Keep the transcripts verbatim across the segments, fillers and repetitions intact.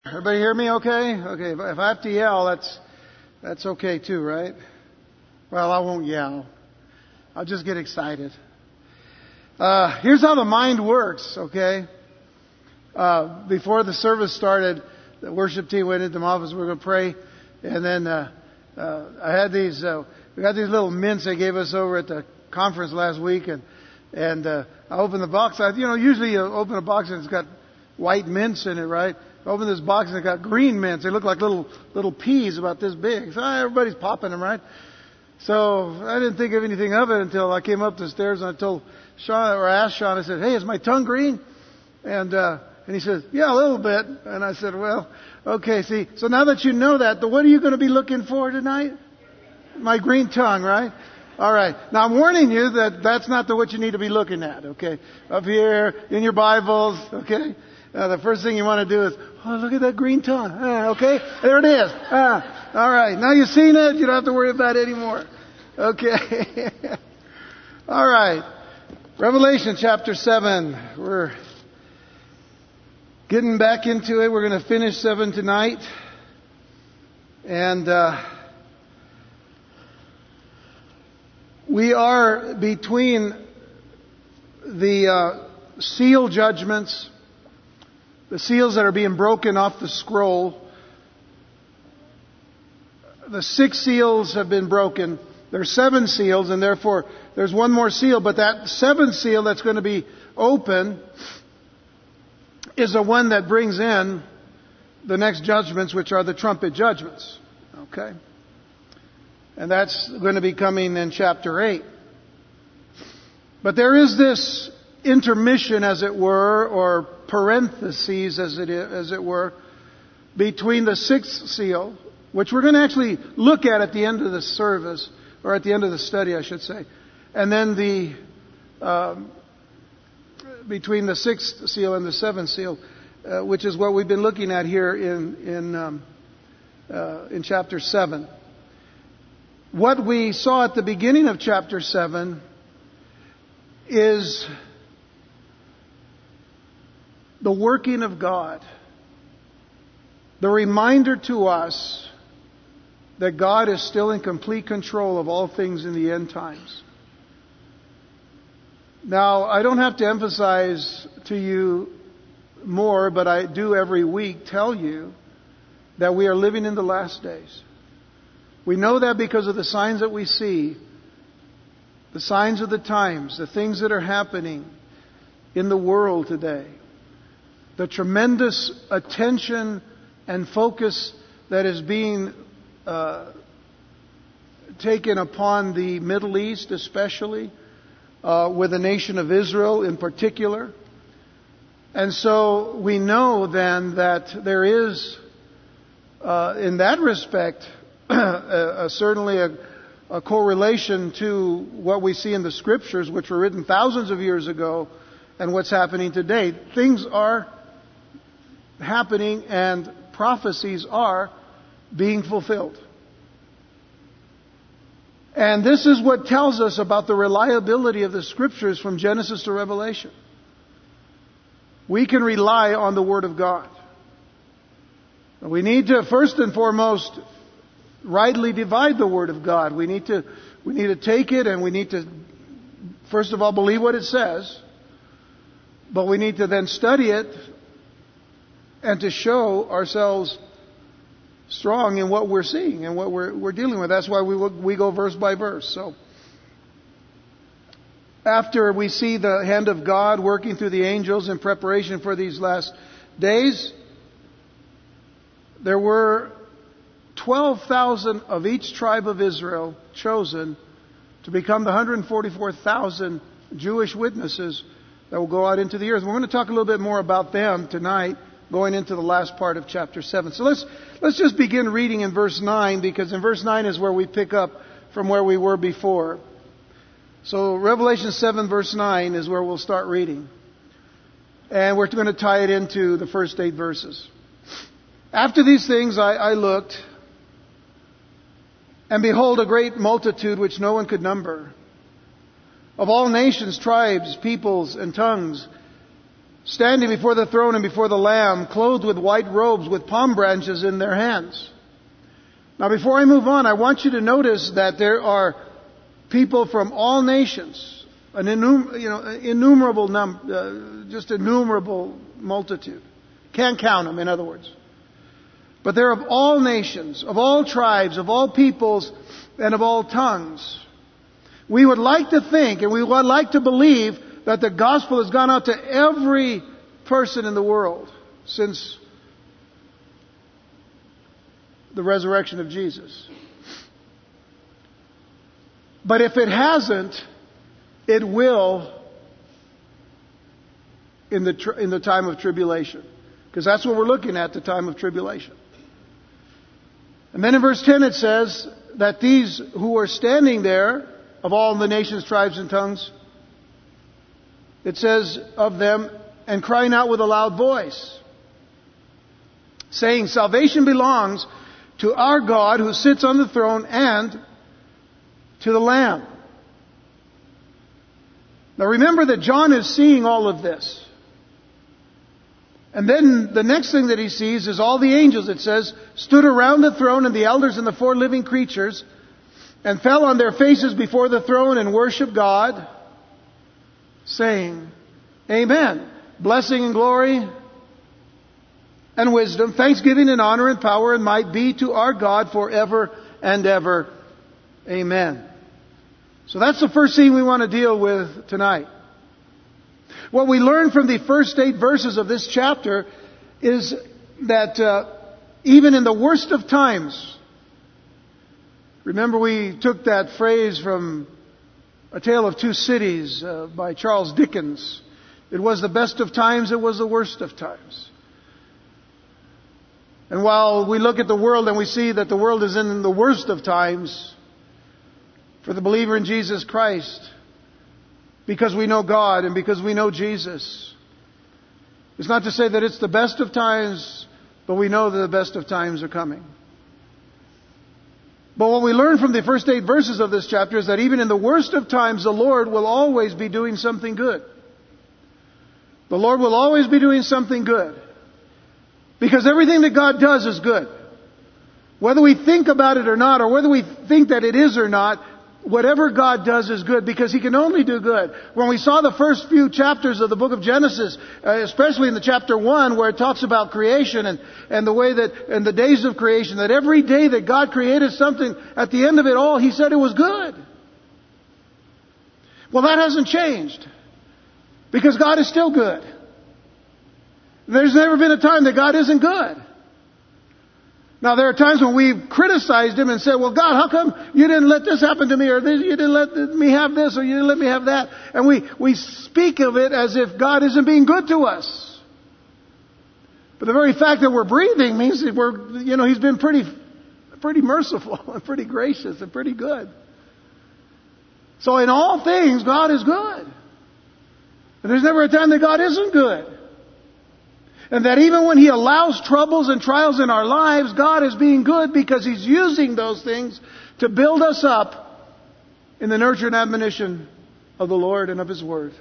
Everybody hear me okay? Okay, if I have to yell, that's that's okay too, right? Well, I won't yell. I'll just get excited. Uh, here's how the mind works, okay? Uh, before the service started, the worship team went into my office. We were going to pray. And then uh, uh, I had these, uh, we got these little mints they gave us over at the conference last week. And, and uh, I opened the box. I, you know, usually you open a box and it's got white mints in it, right? I opened this box and it got green mints. They look like little little peas about this big. So ah, everybody's popping them, right? So I didn't think of anything of it until I came up the stairs and I told Sean, or asked Sean, I said, hey, is my tongue green? And uh, and he says, yeah, a little bit. And I said, well, okay, see. So now that you know that, what are you going to be looking for tonight? My green tongue, right? All right. Now I'm warning you that that's not the what you need to be looking at, okay? Up here in your Bibles, okay? Uh, the first thing you want to do is, oh, look at that green tongue. Ah, okay, there it is. Ah, all right. Now you've seen it. You don't have to worry about it anymore. Okay. All right. Revelation chapter seven. We're getting back into it. We're going to finish seven tonight. And uh, we are between the uh, seal judgments, the seals that are being broken off the scroll. The six seals have been broken. There's seven seals, and therefore there's one more seal. But that seventh seal that's going to be open is the one that brings in the next judgments, which are the trumpet judgments. Okay? And that's going to be coming in chapter eight. But there is this intermission, as it were, or parentheses, as it is, as it were, between the sixth seal, which we're going to actually look at at the end of the service, or at the end of the study, I should say, and then the um, between the sixth seal and the seventh seal, uh, which is what we've been looking at here in in um, uh, in chapter seven. What we saw at the beginning of chapter seven is the working of God. The reminder to us that God is still in complete control of all things in the end times. Now, I don't have to emphasize to you more, but I do every week tell you that we are living in the last days. We know that because of the signs that we see, the signs of the times, the things that are happening in the world today. The tremendous attention and focus that is being uh, taken upon the Middle East, especially, uh, with the nation of Israel in particular. And so we know then that there is, uh, in that respect, a, a, certainly a, a correlation to what we see in the Scriptures, which were written thousands of years ago, and what's happening today. Things are happening and prophecies are being fulfilled. And this is what tells us about the reliability of the Scriptures from Genesis to Revelation. We can rely on the Word of God. We need to first and foremost rightly divide the Word of God. We need to we need to take it and we need to first of all believe what it says. But we need to then study it and to show ourselves strong in what we're seeing and what we're, we're dealing with. That's why we, we go verse by verse. So, after we see the hand of God working through the angels in preparation for these last days, there were twelve thousand of each tribe of Israel chosen to become the one hundred forty-four thousand Jewish witnesses that will go out into the earth. We're going to talk a little bit more about them tonight, going into the last part of chapter seven. So let's let's just begin reading in verse nine, because in verse nine is where we pick up from where we were before. So Revelation seven verse nine is where we'll start reading. And we're going to tie it into the first eight verses. After these things I, I looked, and behold, a great multitude which no one could number, of all nations, tribes, peoples, and tongues, standing before the throne and before the Lamb, clothed with white robes with palm branches in their hands. Now before I move on, I want you to notice that there are people from all nations, an innum- you know, innumerable num- uh, just innumerable multitude. Can't count them, in other words. But they're of all nations, of all tribes, of all peoples, and of all tongues. We would like to think and we would like to believe that the gospel has gone out to every person in the world since the resurrection of Jesus. But if it hasn't, it will in the tr- in the time of tribulation. Because that's what we're looking at, the time of tribulation. And then in verse ten it says that these who are standing there, of all the nations, tribes, and tongues, it says of them, and crying out with a loud voice, saying, salvation belongs to our God who sits on the throne and to the Lamb. Now remember that John is seeing all of this. And then the next thing that he sees is all the angels, it says, stood around the throne, and the elders and the four living creatures, and fell on their faces before the throne and worshiped God, saying, Amen. Blessing and glory and wisdom, thanksgiving and honor and power and might be to our God forever and ever. Amen. So that's the first thing we want to deal with tonight. What we learn from the first eight verses of this chapter is that uh, even in the worst of times, remember we took that phrase from A Tale of Two Cities uh, by Charles Dickens. It was the best of times, it was the worst of times. And while we look at the world and we see that the world is in the worst of times, for the believer in Jesus Christ, because we know God and because we know Jesus, it's not to say that it's the best of times, but we know that the best of times are coming. But what we learn from the first eight verses of this chapter is that even in the worst of times, the Lord will always be doing something good. The Lord will always be doing something good. Because everything that God does is good. Whether we think about it or not, or whether we think that it is or not, whatever God does is good, because He can only do good. When we saw the first few chapters of the book of Genesis, uh, especially in the chapter one, where it talks about creation and, and the way that, and the days of creation, that every day that God created something, at the end of it all, He said it was good. Well, that hasn't changed. Because God is still good. There's never been a time that God isn't good. Now, there are times when we've criticized Him and said, well, God, how come you didn't let this happen to me, or this, you didn't let me have this, or you didn't let me have that? And we, we speak of it as if God isn't being good to us. But the very fact that we're breathing means that we're, you know, He's been pretty, pretty merciful and pretty gracious and pretty good. So in all things, God is good. And there's never a time that God isn't good. And that even when He allows troubles and trials in our lives, God is being good because He's using those things to build us up in the nurture and admonition of the Lord and of His Word.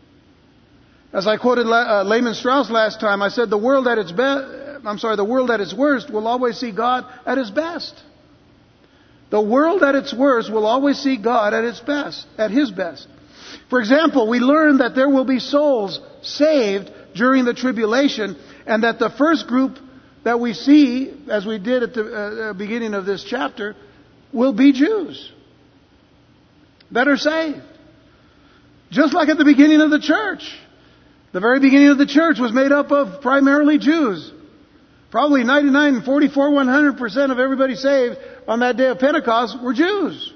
As I quoted uh, Lehman Strauss last time, I said the world at its best, I'm sorry, the world at its worst will always see God at His best. The world at its worst will always see God at its best, at His best. For example, we learn that there will be souls saved during the tribulation, and that the first group that we see, as we did at the uh, beginning of this chapter, will be Jews that are saved. Just like at the beginning of the church. The very beginning of the church was made up of primarily Jews. Probably ninety-nine, forty-four, one hundred percent of everybody saved on that day of Pentecost were Jews.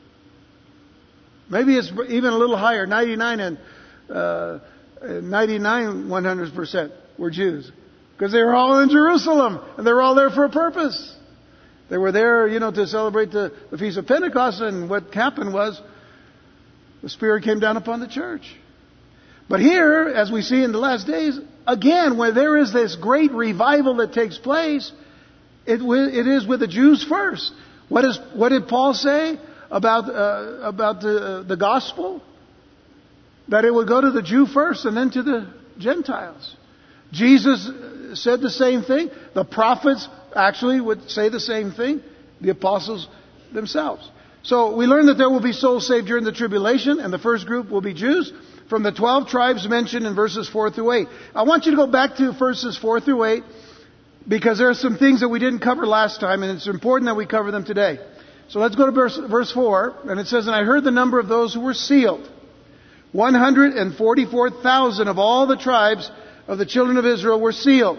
Maybe it's even a little higher, ninety-nine and uh, ninety-nine, one hundred percent were Jews. Because they were all in Jerusalem, and they were all there for a purpose. They were there, you know, to celebrate the, the Feast of Pentecost, and what happened was the Spirit came down upon the church. But here, as we see in the last days, again, where there is this great revival that takes place, it, it is with the Jews first. What is what did Paul say about uh, about the the gospel? That it would go to the Jew first, and then to the Gentiles. Jesus said the same thing. The prophets actually would say the same thing. The apostles themselves. So we learn that there will be souls saved during the tribulation, and the first group will be Jews from the twelve tribes mentioned in verses four through eight. I want you to go back to verses four through eight, because there are some things that we didn't cover last time, and it's important that we cover them today. So let's go to verse, verse four, and it says, "And I heard the number of those who were sealed. one hundred forty-four thousand of all the tribes of the children of Israel were sealed.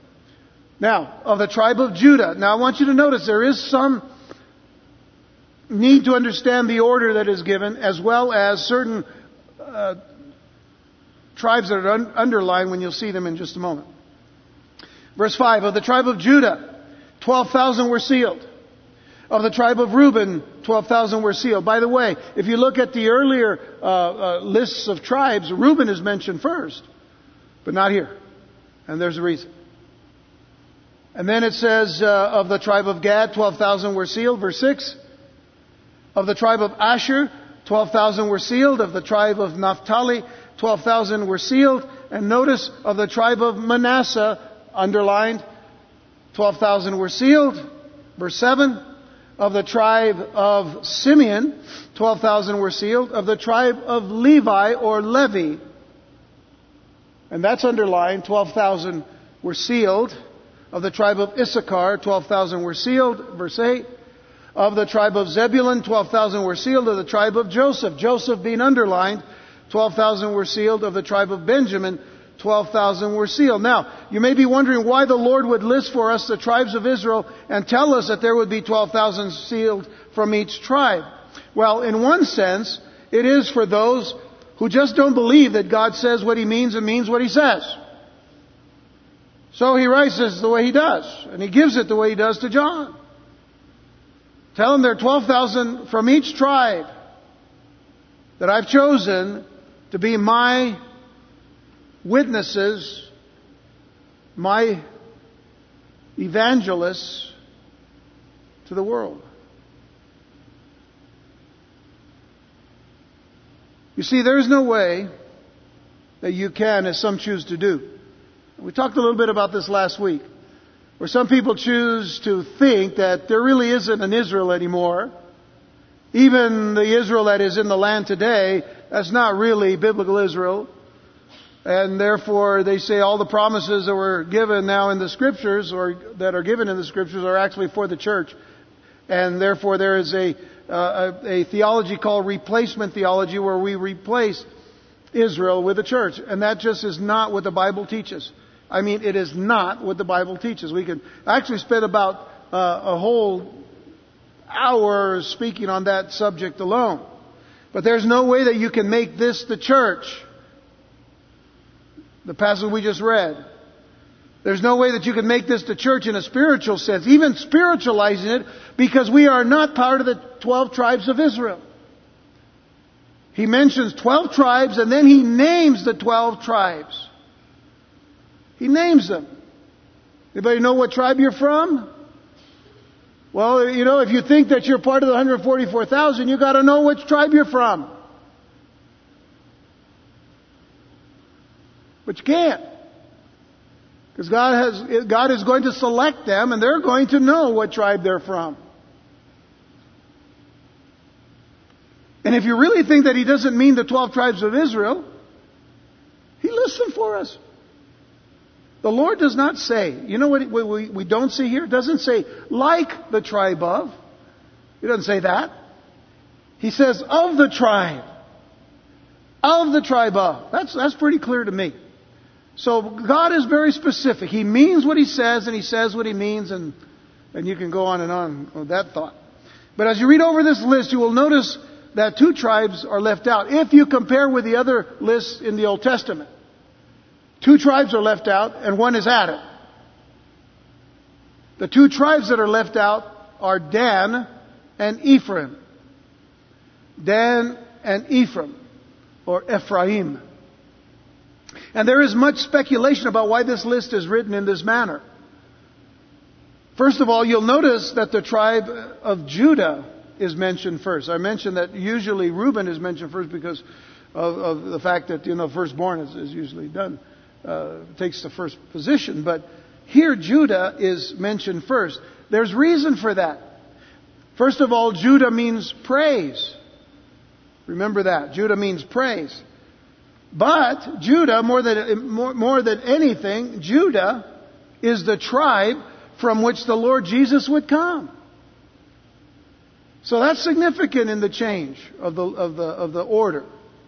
Now, of the tribe of Judah." Now I want you to notice there is some need to understand the order that is given, as well as certain uh, tribes that are un- underlined when you'll see them in just a moment. Verse five, "Of the tribe of Judah, twelve thousand were sealed. Of the tribe of Reuben, twelve thousand were sealed." By the way, if you look at the earlier uh, uh, lists of tribes, Reuben is mentioned first, but not here. And there's a reason. And then it says, uh, of the tribe of Gad, twelve thousand were sealed. Verse six, "Of the tribe of Asher, twelve thousand were sealed. Of the tribe of Naphtali, twelve thousand were sealed." And notice, of the tribe of Manasseh, underlined, twelve thousand were sealed. Verse seven, "Of the tribe of Simeon, twelve thousand were sealed. Of the tribe of Levi," or Levi, and that's underlined, twelve thousand were sealed. Of the tribe of Issachar, twelve thousand were sealed. Verse eight, "Of the tribe of Zebulun, twelve thousand were sealed." Of the tribe of Joseph, Joseph being underlined, twelve thousand were sealed. Of the tribe of Benjamin, twelve thousand were sealed. Now, you may be wondering why the Lord would list for us the tribes of Israel and tell us that there would be twelve thousand sealed from each tribe. Well, in one sense, it is for those who just don't believe that God says what He means and means what He says. So He writes this the way He does, and He gives it the way He does to John. Tell him there are twelve thousand from each tribe that I've chosen to be my witnesses, my evangelists to the world. You see, there's no way that you can, as some choose to do. We talked a little bit about this last week, where some people choose to think that there really isn't an Israel anymore. Even the Israel that is in the land today, that's not really biblical Israel. And therefore, they say all the promises that were given now in the Scriptures, or that are given in the Scriptures, are actually for the church. And therefore, there is a, uh, a, a theology called replacement theology, where we replace Israel with the church. And that just is not what the Bible teaches. I mean, it is not what the Bible teaches. We could actually spend about uh, a whole hour speaking on that subject alone. But there's no way that you can make this the church. The passage we just read. There's no way that you can make this the church in a spiritual sense, even spiritualizing it, because we are not part of the twelve tribes of Israel. He mentions twelve tribes, and then He names the twelve tribes. He names them. Anybody know what tribe you're from? Well, you know, if you think that you're part of the one hundred forty-four thousand, you've got to know which tribe you're from. But you can't. Because God has, God is going to select them, and they're going to know what tribe they're from. And if you really think that He doesn't mean the twelve tribes of Israel, He lists them for us. The Lord does not say, you know what we, we don't see here? It doesn't say, like the tribe of. He doesn't say that. He says, of the tribe. Of the tribe of. That's, that's pretty clear to me. So God is very specific. He means what He says, and He says what He means, and, and you can go on and on with that thought. But as you read over this list, you will notice that two tribes are left out. If you compare with the other lists in the Old Testament. Two tribes are left out, and one is added. The two tribes that are left out are Dan and Ephraim. Dan and Ephraim, or Ephraim. And there is much speculation about why this list is written in this manner. First of all, you'll notice that the tribe of Judah is mentioned first. I mentioned that usually Reuben is mentioned first because of, of the fact that, you know, firstborn is, is usually done uh, takes the first position. But here Judah is mentioned first. There's reason for that. First of all, Judah means praise. Remember that. Judah means praise. But Judah, more than, more, more than anything, Judah is the tribe from which the Lord Jesus would come. So that's significant in the change of the, of the, of the order.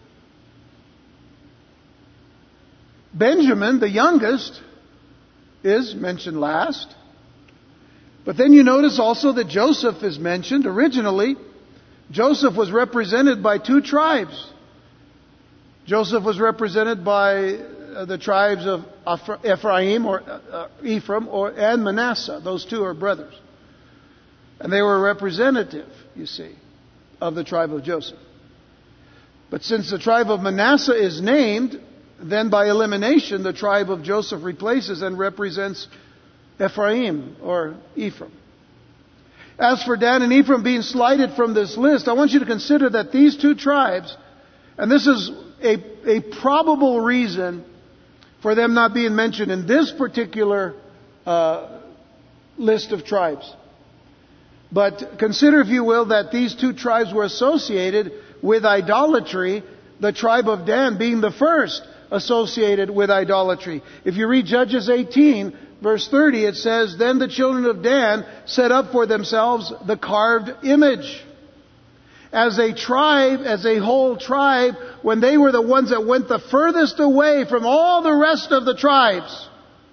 Benjamin, the youngest, is mentioned last. But then you notice also that Joseph is mentioned. Originally, Joseph was represented by two tribes. Joseph was represented by uh, the tribes of Ephraim or uh, Ephraim or and Manasseh. Those two are brothers. And they were representative, you see, of the tribe of Joseph. But since the tribe of Manasseh is named, then by elimination the tribe of Joseph replaces and represents Ephraim or Ephraim. As for Dan and Ephraim being slighted from this list, I want you to consider that these two tribes, and this is a, a probable reason for them not being mentioned in this particular uh, list of tribes. But consider, if you will, that these two tribes were associated with idolatry, the tribe of Dan being the first associated with idolatry. If you read Judges eighteen, verse thirty, it says, "Then the children of Dan set up for themselves the carved image." As a tribe, as a whole tribe, when they were the ones that went the furthest away from all the rest of the tribes,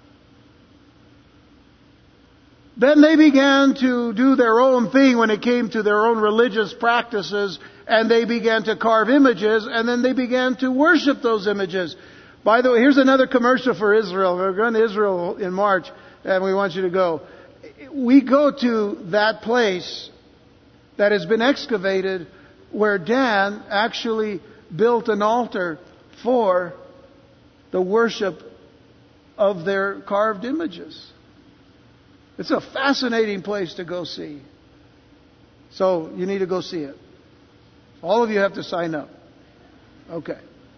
then they began to do their own thing when it came to their own religious practices, and they began to carve images, and then they began to worship those images. By the way, here's another commercial for Israel. We're going to Israel in March, and we want you to go. We go to that place that has been excavated where Dan actually built an altar for the worship of their carved images. It's a fascinating place to go see. So you need to go see it. All of you have to sign up. Okay.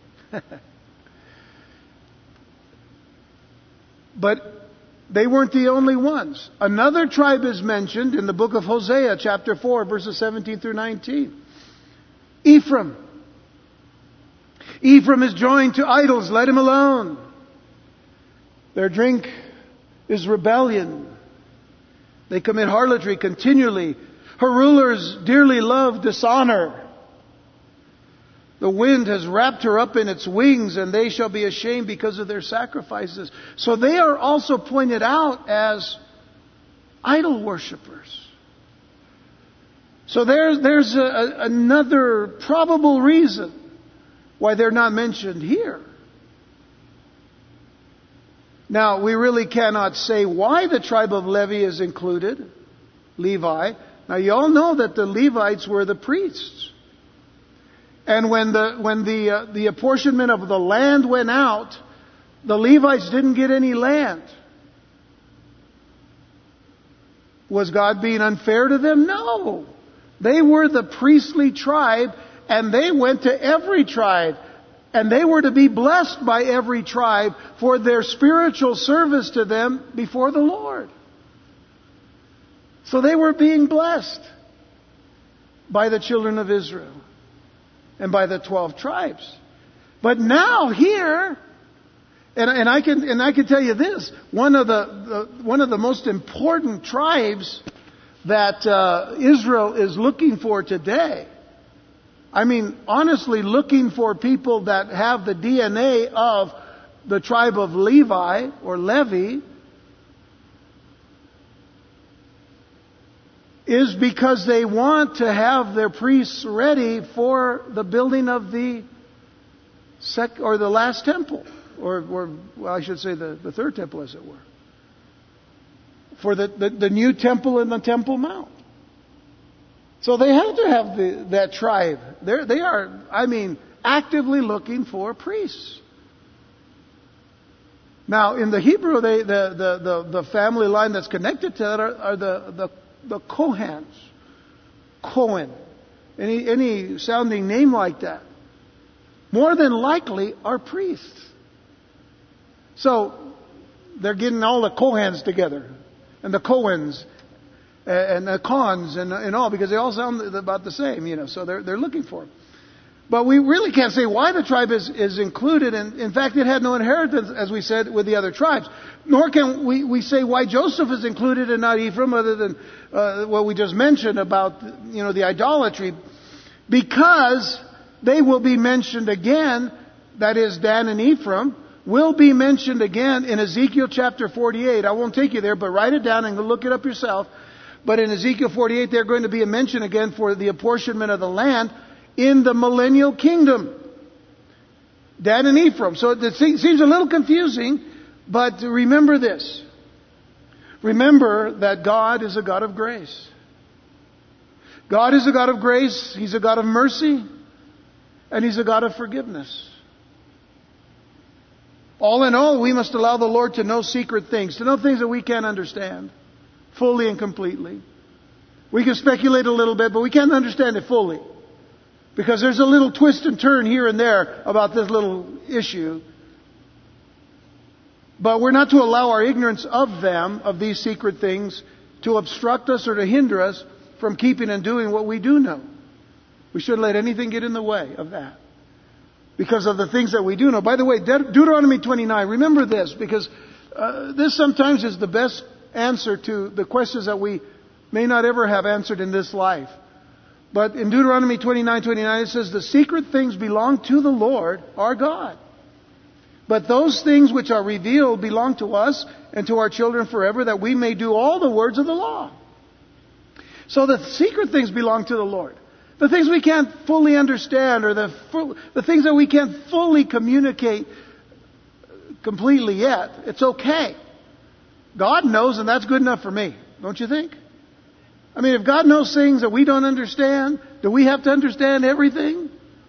But they weren't the only ones. Another tribe is mentioned in the book of Hosea, chapter four, verses seventeen through nineteen. Ephraim. Ephraim is joined to idols. Let him alone. Their drink is rebellion. They commit harlotry continually. Her rulers dearly love dishonor. The wind has wrapped her up in its wings, and they shall be ashamed because of their sacrifices. So they are also pointed out as idol worshippers. So there's, there's a, another probable reason why they're not mentioned here. Now, we really cannot say why the tribe of Levi is included, Levi. Now, you all know that the Levites were the priests. And when the when the uh, the apportionment of the land went out, the Levites didn't get any land. Was God being unfair to them? No. They were the priestly tribe, and they went to every tribe. And they were to be blessed by every tribe for their spiritual service to them before the Lord. So they were being blessed by the children of Israel and by the twelve tribes. But now here, and, and I can and I can tell you this: one of the, the one of the most important tribes that uh, Israel is looking for today. I mean, honestly, looking for people that have the D N A of the tribe of Levi or Levi is because they want to have their priests ready for the building of the sec or the last temple, or, or well, I should say the, the third temple, as it were, for the, the, the new temple in the Temple Mount. So they have to have the, that tribe. They're, they are, I mean, actively looking for priests. Now, in the Hebrew, they, the, the, the, the family line that's connected to that are, are the, the, the Kohans. Cohen. Any, any sounding name like that. More than likely are priests. So they're getting all the Kohens together, and the Cohens, and the Cons, and, and all, because they all sound about the same, you know. So they're they're looking for them. But we really can't say why the tribe is, is included. And in fact, it had no inheritance, as we said, with the other tribes. Nor can we, we say why Joseph is included and not Ephraim, other than uh, what we just mentioned about, you know, the idolatry. Because they will be mentioned again, that is, Dan and Ephraim, will be mentioned again in Ezekiel chapter forty-eight. I won't take you there, but write it down and look it up yourself. But in Ezekiel forty-eight, they're going to be a mention again for the apportionment of the land in the millennial kingdom. Dan and Ephraim. So it seems a little confusing, but remember this. Remember that God is a God of grace. God is a God of grace. He's a God of mercy. And He's a God of forgiveness. All in all, we must allow the Lord to know secret things, to know things that we can't understand fully and completely. We can speculate a little bit, but we can't understand it fully. Because there's a little twist and turn here and there about this little issue. But we're not to allow our ignorance of them, of these secret things, to obstruct us or to hinder us from keeping and doing what we do know. We shouldn't let anything get in the way of that. Because of the things that we do know. By the way, De- Deuteronomy twenty-nine, remember this, because uh, this sometimes is the best answer to the questions that we may not ever have answered in this life. But in Deuteronomy twenty-nine twenty-nine it says, the secret things belong to the Lord our God. But those things which are revealed belong to us and to our children forever, that we may do all the words of the law. So the secret things belong to the Lord. The things we can't fully understand, or the full, the things that we can't fully communicate completely yet, it's okay. God knows, and that's good enough for me. Don't you think? I mean, if God knows things that we don't understand, do we have to understand everything?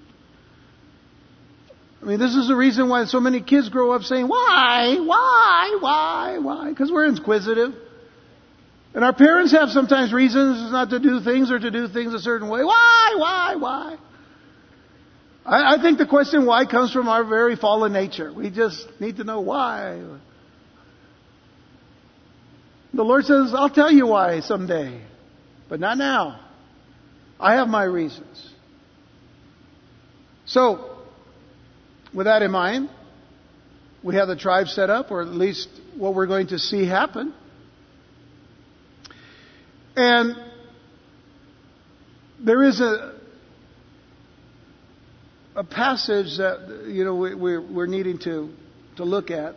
I mean, this is the reason why so many kids grow up saying, why, why, why, why? Because we're inquisitive. And our parents have sometimes reasons not to do things or to do things a certain way. Why, why, why? I, I think the question why comes from our very fallen nature. We just need to know why. The Lord says, I'll tell you why someday. But not now. I have my reasons. So, with that in mind, we have the tribe set up, or at least what we're going to see happen. And there is a a passage that, you know, we, we're, we're needing to, to look at,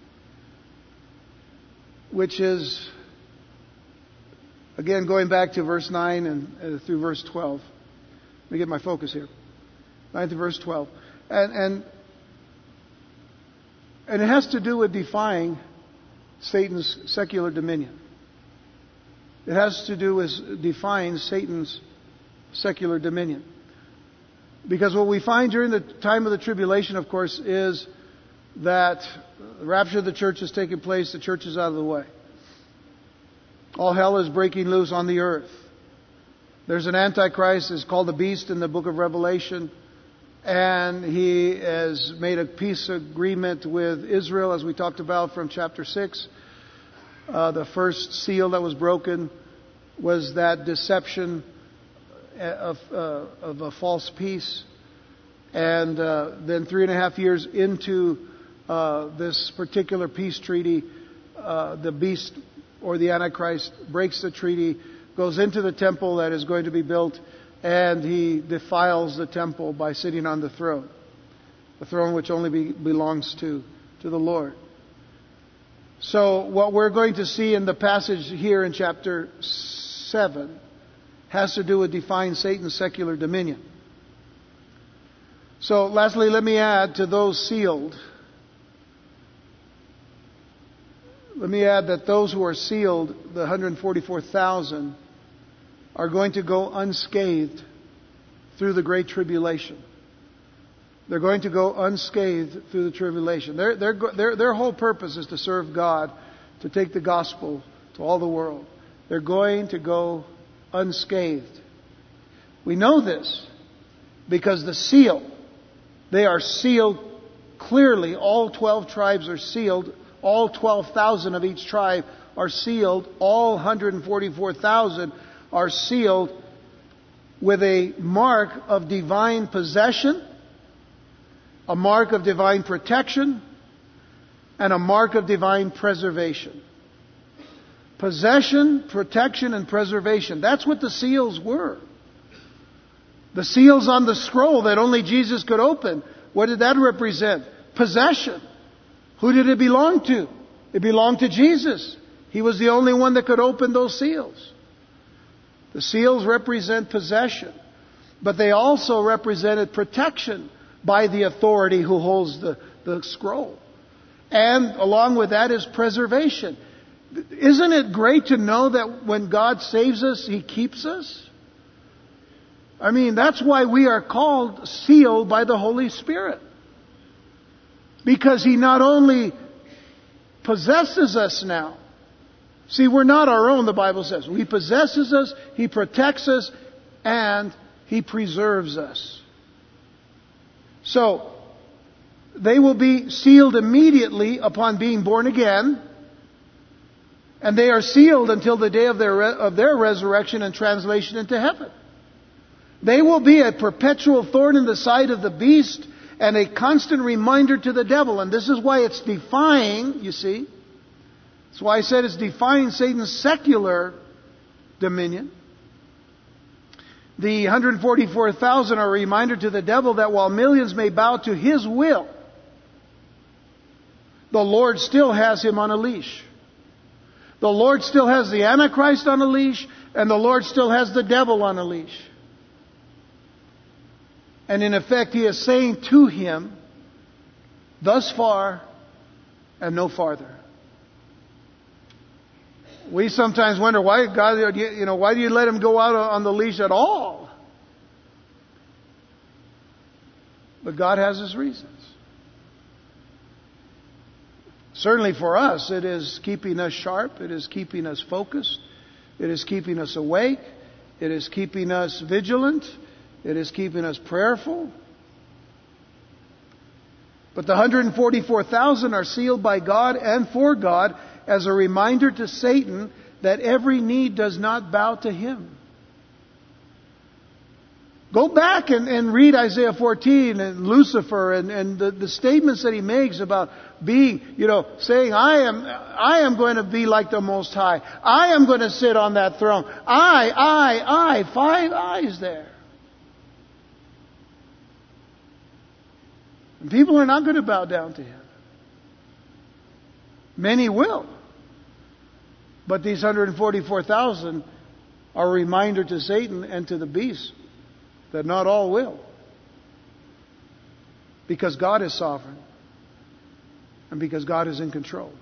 which is, again, going back to verse nine and uh, through verse twelve. Let me get my focus here. nine to verse twelve. And, and, and it has to do with defying Satan's secular dominion. It has to do with defying Satan's secular dominion. Because what we find during the time of the tribulation, of course, is that the rapture of the church is taking place, the church is out of the way. All hell is breaking loose on the earth. There's an Antichrist, it's called the Beast in the book of Revelation. And he has made a peace agreement with Israel, as we talked about from chapter six. Uh, the first seal that was broken was that deception of, uh, of a false peace. And uh, then three and a half years into uh, this particular peace treaty, uh, the beast or the Antichrist breaks the treaty, goes into the temple that is going to be built, and he defiles the temple by sitting on the throne. The throne which only be, belongs to, to the Lord. So what we're going to see in the passage here in chapter seven has to do with defying Satan's secular dominion. So lastly, let me add to those sealed. Let me add that those who are sealed, the one hundred forty-four thousand, are going to go unscathed through the Great Tribulation. They're going to go unscathed through the tribulation. Their, their, their, their whole purpose is to serve God, to take the gospel to all the world. They're going to go unscathed. We know this because the seal, they are sealed clearly all twelve tribes are sealed. All twelve thousand of each tribe are sealed. All one hundred forty-four thousand are sealed with a mark of divine possession, a mark of divine protection, and a mark of divine preservation. Possession, protection, and preservation. That's what the seals were. The seals on the scroll that only Jesus could open, what did that represent? Possession. Who did it belong to? It belonged to Jesus. He was the only one that could open those seals. The seals represent possession, but they also represented protection by the authority who holds the, the scroll. And along with that is preservation. Isn't it great to know that when God saves us, He keeps us? I mean, that's why we are called sealed by the Holy Spirit. Because He not only possesses us now. See, we're not our own, the Bible says. He possesses us, He protects us, and He preserves us. So, they will be sealed immediately upon being born again. And they are sealed until the day of their, of their resurrection and translation into heaven. They will be a perpetual thorn in the side of the beast and a constant reminder to the devil. And this is why it's defying, you see. That's why I said it's defying Satan's secular dominion. The one hundred forty-four thousand are a reminder to the devil that while millions may bow to his will, the Lord still has him on a leash. The Lord still has the Antichrist on a leash, and the Lord still has the devil on a leash. And in effect, He is saying to him, thus far and no farther. We sometimes wonder, why God, you know, why do you let him go out on the leash at all? But God has His reasons. Certainly for us, it is keeping us sharp. It is keeping us focused. It is keeping us awake. It is keeping us vigilant. It is keeping us prayerful. But the one hundred forty-four thousand are sealed by God and for God as a reminder to Satan that every knee does not bow to him. Go back and, and read Isaiah fourteen and Lucifer and, and the, the statements that he makes about being, you know, saying, I am, I am going to be like the Most High. I am going to sit on that throne. I, I, I, five eyes there. And people are not going to bow down to Him. Many will. But these one hundred forty-four thousand are a reminder to Satan and to the beast that not all will. Because God is sovereign. And because God is in control.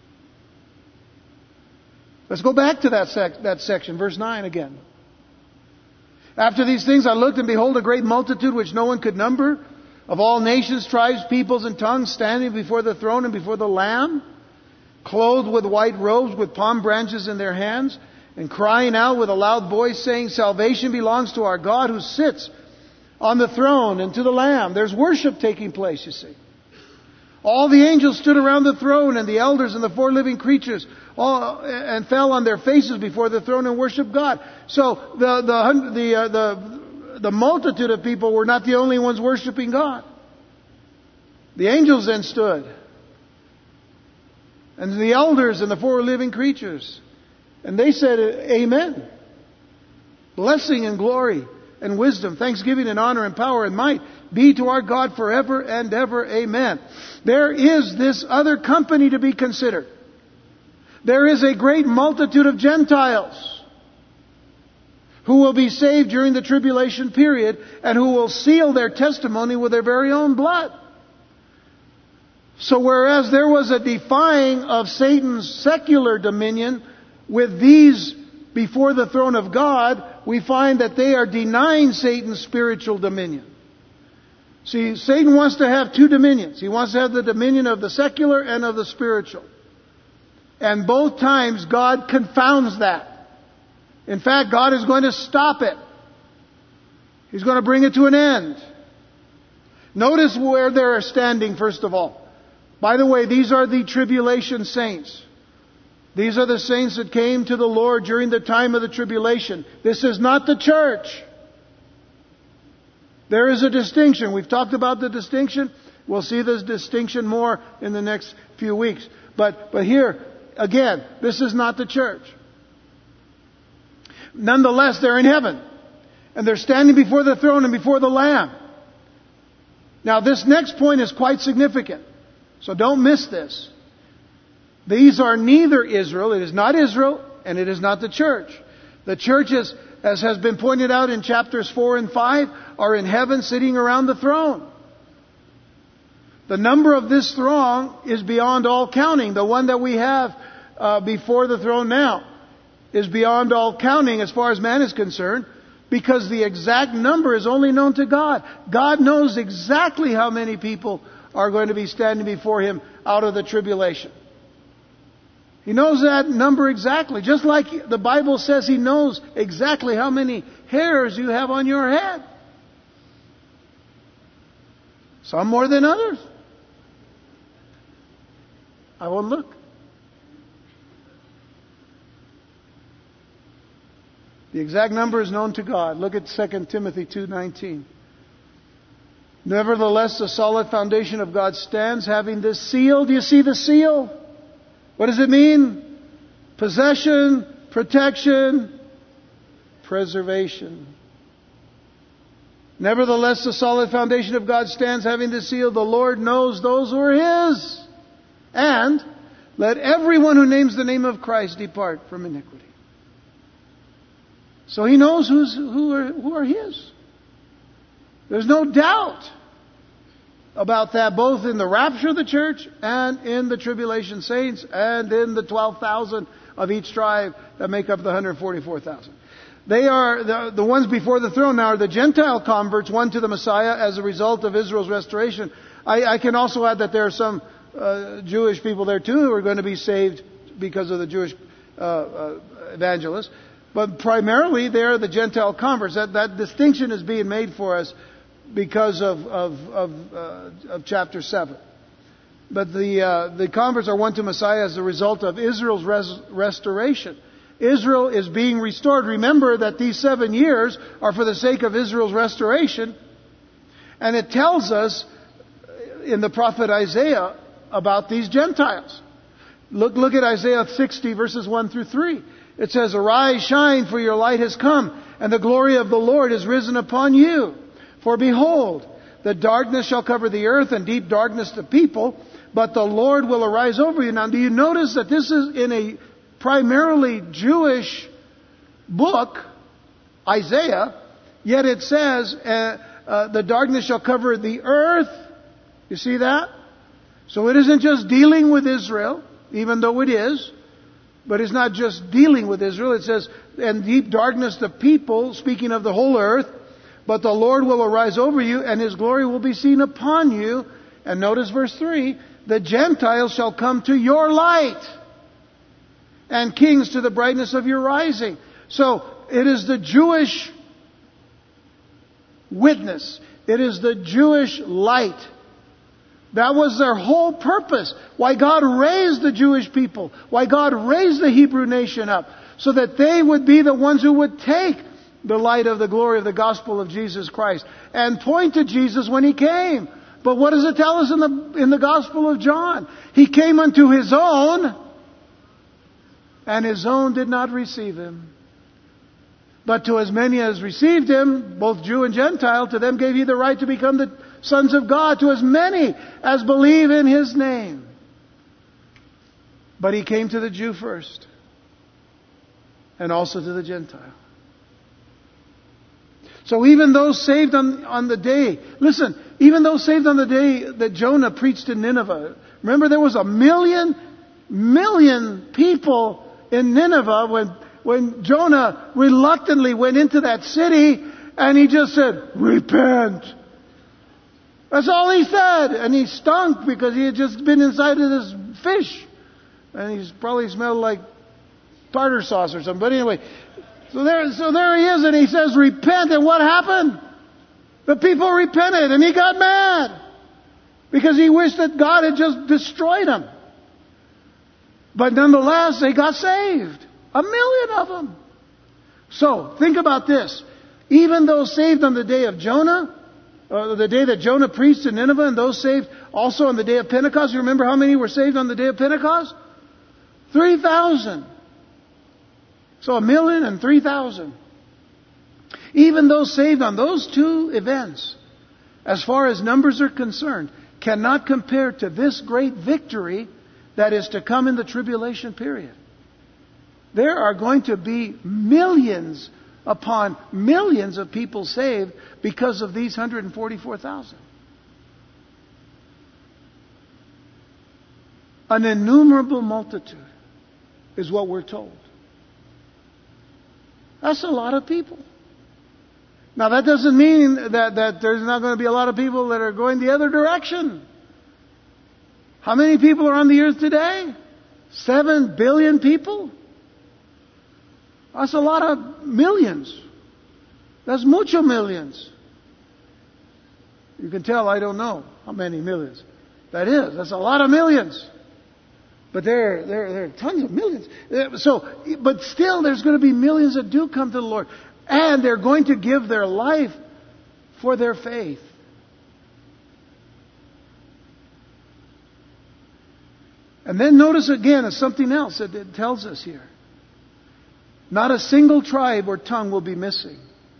Let's go back to that sec- that section, verse nine again. After these things I looked, and behold, a great multitude which no one could number, of all nations, tribes, peoples, and tongues, standing before the throne and before the Lamb, clothed with white robes, with palm branches in their hands, and crying out with a loud voice, saying, Salvation belongs to our God who sits on the throne and to the Lamb. There's worship taking place, you see. All the angels stood around the throne, and the elders and the four living creatures, all, and fell on their faces before the throne and worshiped God. So the the the uh, the, the multitude of people were not the only ones worshiping God. The angels then stood, and the elders and the four living creatures, and they said, Amen. Blessing and glory and wisdom, thanksgiving and honor and power and might be to our God forever and ever. Amen. There is this other company to be considered. There is a great multitude of Gentiles who will be saved during the tribulation period and who will seal their testimony with their very own blood. So whereas there was a defying of Satan's secular dominion with these before the throne of God, we find that they are denying Satan's spiritual dominion. See, Satan wants to have two dominions. He wants to have the dominion of the secular and of the spiritual. And both times God confounds that. In fact, God is going to stop it. He's going to bring it to an end. Notice where they're standing, first of all. By the way, these are the tribulation saints. These are the saints that came to the Lord during the time of the tribulation. This is not the church. There is a distinction. We've talked about the distinction. We'll see this distinction more in the next few weeks. But, but here, again, this is not the church. Nonetheless, they're in heaven. And they're standing before the throne and before the Lamb. Now, this next point is quite significant. So don't miss this. These are neither Israel. It is not Israel, and it is not the church. The churches, as has been pointed out in chapters four and five, are in heaven sitting around the throne. The number of this throng is beyond all counting. The one that we have uh, before the throne now is beyond all counting as far as man is concerned, because the exact number is only known to God. God knows exactly how many people are going to be standing before Him out of the tribulation. He knows that number exactly. Just like the Bible says He knows exactly how many hairs you have on your head. Some more than others. I won't look. The exact number is known to God. Look at Second Timothy two nineteen. Nevertheless, the solid foundation of God stands, having this seal. Do you see the seal? What does it mean? Possession, protection, preservation. Nevertheless, the solid foundation of God stands, having this seal. The Lord knows those who are His. And let everyone who names the name of Christ depart from iniquity. So He knows who's, who, are, who are His. There's no doubt about that, both in the rapture of the church and in the tribulation saints and in the twelve thousand of each tribe that make up the one hundred forty-four thousand. They are, the, the ones before the throne now are the Gentile converts, won to the Messiah as a result of Israel's restoration. I, I can also add that there are some uh, Jewish people there too who are going to be saved because of the Jewish uh, uh, evangelists. But primarily they're the Gentile converts. That, that distinction is being made for us because of of of, uh, of chapter seven. But the uh, the converts are won to Messiah as a result of Israel's res- restoration. Israel is being restored. Remember that these seven years are for the sake of Israel's restoration. And it tells us in the prophet Isaiah about these Gentiles. Look, look at Isaiah sixty verses one through three. It says, "Arise, shine, for your light has come, and the glory of the Lord is risen upon you. For behold, the darkness shall cover the earth, and deep darkness the people, but the Lord will arise over you." Now, do you notice that this is in a primarily Jewish book, Isaiah, yet it says, uh, uh, the darkness shall cover the earth. You see that? So it isn't just dealing with Israel, even though it is. But it's not just dealing with Israel. It says, and deep darkness the people, speaking of the whole earth. But the Lord will arise over you, and His glory will be seen upon you. And notice verse three, the Gentiles shall come to your light, and kings to the brightness of your rising. So it is the Jewish witness. It is the Jewish light. That was their whole purpose. Why God raised the Jewish people. Why God raised the Hebrew nation up. So that they would be the ones who would take the light of the glory of the gospel of Jesus Christ and point to Jesus when He came. But what does it tell us in the, in the gospel of John? He came unto His own, and His own did not receive Him. But to as many as received Him, both Jew and Gentile, to them gave He the right to become the sons of God, to as many as believe in His name. But He came to the Jew first, and also to the Gentile. So even those saved on, on the day, listen, even those saved on the day that Jonah preached in Nineveh. Remember, there was a million, million people in Nineveh when, when Jonah reluctantly went into that city and he just said, "Repent." That's all he said. And he stunk because he had just been inside of this fish. And he's probably smelled like tartar sauce or something. But anyway, so there, so there he is, and he says, "Repent." And what happened? The people repented and he got mad because he wished that God had just destroyed them. But nonetheless, they got saved. A million of them. So, think about this. Even those saved on the day of Jonah, or the day that Jonah preached in Nineveh, and those saved also on the day of Pentecost. You remember how many were saved on the day of Pentecost? Three thousand. So a million and three thousand. Even those saved on those two events, as far as numbers are concerned, cannot compare to this great victory that is to come in the tribulation period. There are going to be millions upon millions of people saved because of these one hundred forty-four thousand. An innumerable multitude is what we're told. That's a lot of people. Now that doesn't mean that, that there's not going to be a lot of people that are going the other direction. How many people are on the earth today? Seven billion people? That's a lot of millions. That's mucho millions. You can tell I don't know how many millions that is. That's a lot of millions. But there, there, there are tons of millions. So, but still there's going to be millions that do come to the Lord. And they're going to give their life for their faith. And then notice again, it's something else that it tells us here. Not a single tribe or tongue will be missing.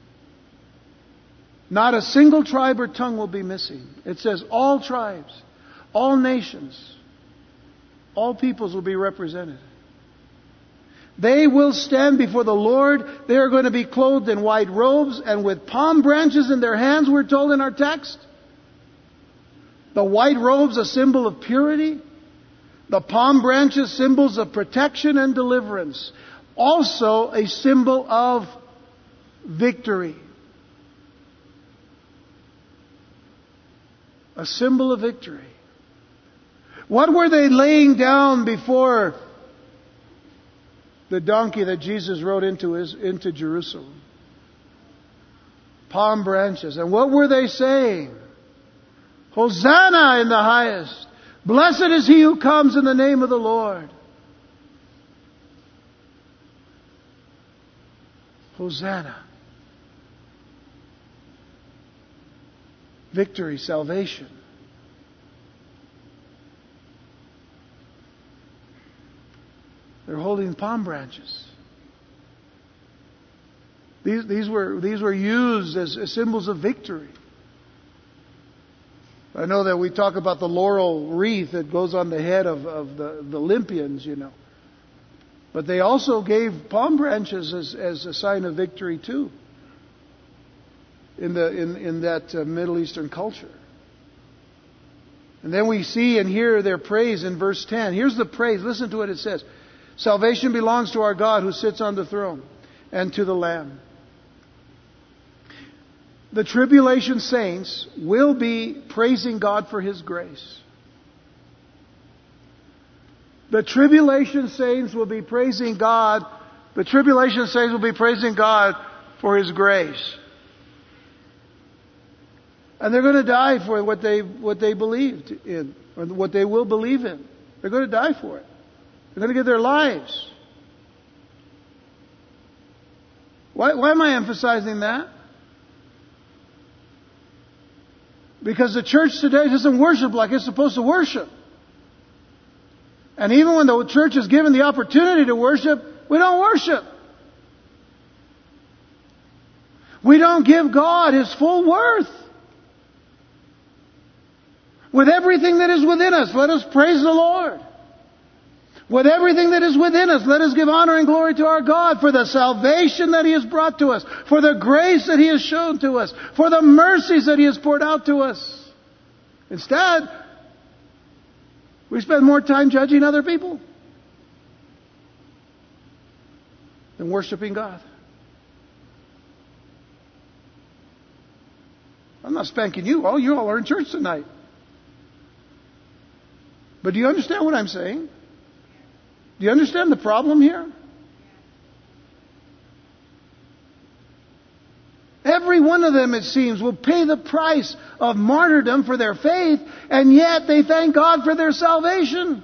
Not a single tribe or tongue will be missing. It says all tribes, all nations, all peoples will be represented. They will stand before the Lord. They are going to be clothed in white robes and with palm branches in their hands, we're told in our text. The white robes, a symbol of purity. The palm branches, symbols of protection and deliverance. Also a symbol of victory. A symbol of victory. What were they laying down before the donkey that Jesus rode into his, into Jerusalem? Palm branches. And what were they saying? Hosanna in the highest. Blessed is he who comes in the name of the Lord. Hosanna. Victory, salvation. They're holding palm branches. These, these, were, these were used as, as symbols of victory. I know that we talk about the laurel wreath that goes on the head of, of the, the Olympians, you know. But they also gave palm branches as, as a sign of victory too. In, the, in, in that uh, Middle Eastern culture. And then we see and hear their praise in verse ten. Here's the praise. Listen to what it says. Salvation belongs to our God who sits on the throne and to the Lamb. The tribulation saints will be praising God for His grace. The tribulation saints will be praising God. The tribulation saints will be praising God for His grace. And they're going to die for what they, what they believed in, or what they will believe in. They're going to die for it. They're going to give their lives. Why, why am I emphasizing that? Because the church today doesn't worship like it's supposed to worship. And even when the church is given the opportunity to worship, we don't worship. We don't give God His full worth. With everything that is within us, let us praise the Lord. With everything that is within us, let us give honor and glory to our God for the salvation that He has brought to us, for the grace that He has shown to us, for the mercies that He has poured out to us. Instead, we spend more time judging other people than worshiping God. I'm not spanking you. Oh, you all are in church tonight. But do you understand what I'm saying? Do you understand the problem here? Every one of them, it seems, will pay the price of martyrdom for their faith, and yet they thank God for their salvation.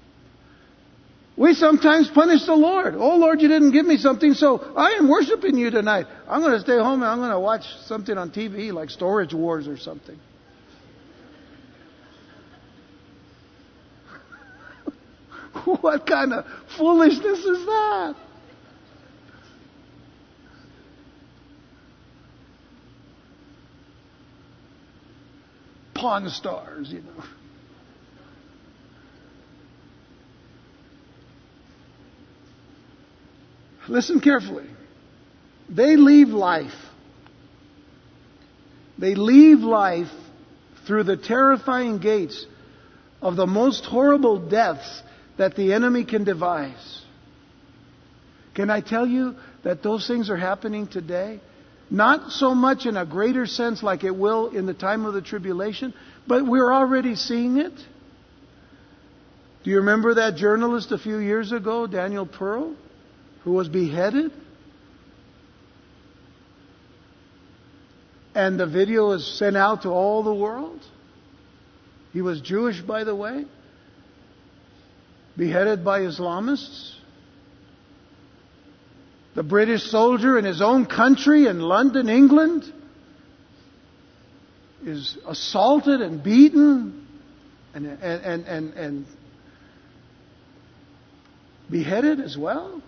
We sometimes punish the Lord. Oh, Lord, you didn't give me something, so I am worshiping you tonight. I'm going to stay home and I'm going to watch something on T V like Storage Wars or something. What kind of foolishness is that? Pawn Stars, you know. Listen carefully. They leave life. They leave life through the terrifying gates of the most horrible deaths that the enemy can devise. Can I tell you that those things are happening today? Not so much in a greater sense like it will in the time of the tribulation, but we're already seeing it. Do you remember that journalist a few years ago, Daniel Pearl, who was beheaded? And the video was sent out to all the world. He was Jewish, by the way. Beheaded by Islamists. The British soldier in his own country in London, England, is assaulted and beaten and, and, and, and, and beheaded as well.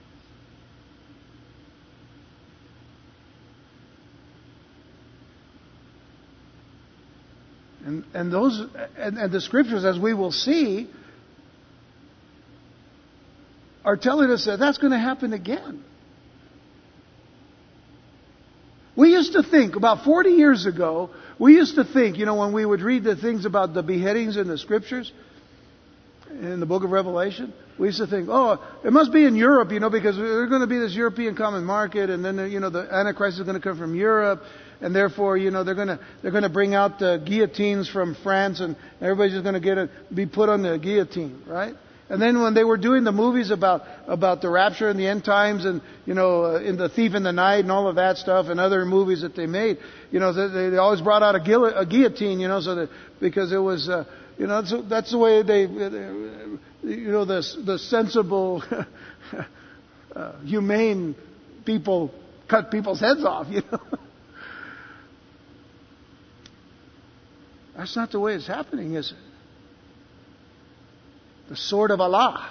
And, and those and, and the scriptures, as we will see, are telling us that that's going to happen again. We used to think, about forty years ago, we used to think, you know, when we would read the things about the beheadings in the scriptures, in the book of Revelation, we used to think, oh, it must be in Europe, you know, because there's going to be this European common market, and then, you know, the Antichrist is going to come from Europe, and therefore, you know, they're going to they're going to bring out the guillotines from France, and everybody's just going to get a, be put on the guillotine, right? And then when they were doing the movies about about the rapture and the end times, and you know, uh, in The Thief in the Night and all of that stuff, and other movies that they made, you know, they, they always brought out a, guil- a guillotine, you know, so that because it was, uh, you know, that's, that's the way they, they you know, the the sensible, uh, humane people cut people's heads off, you know. That's not the way it's happening, is it? The sword of Allah.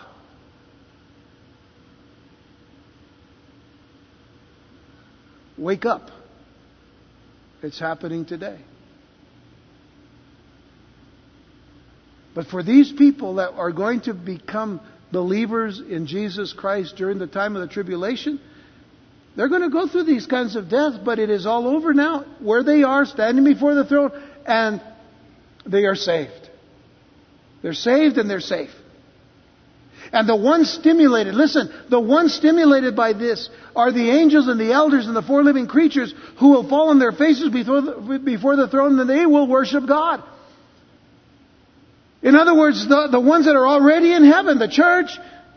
Wake up. It's happening today. But for these people that are going to become believers in Jesus Christ during the time of the tribulation, they're going to go through these kinds of deaths, but it is all over now, where they are, standing before the throne, and they are saved. They're saved and they're safe. And the ones stimulated, listen, the ones stimulated by this are the angels and the elders and the four living creatures who will fall on their faces before the, before the throne, and they will worship God. In other words, the, the ones that are already in heaven, the church,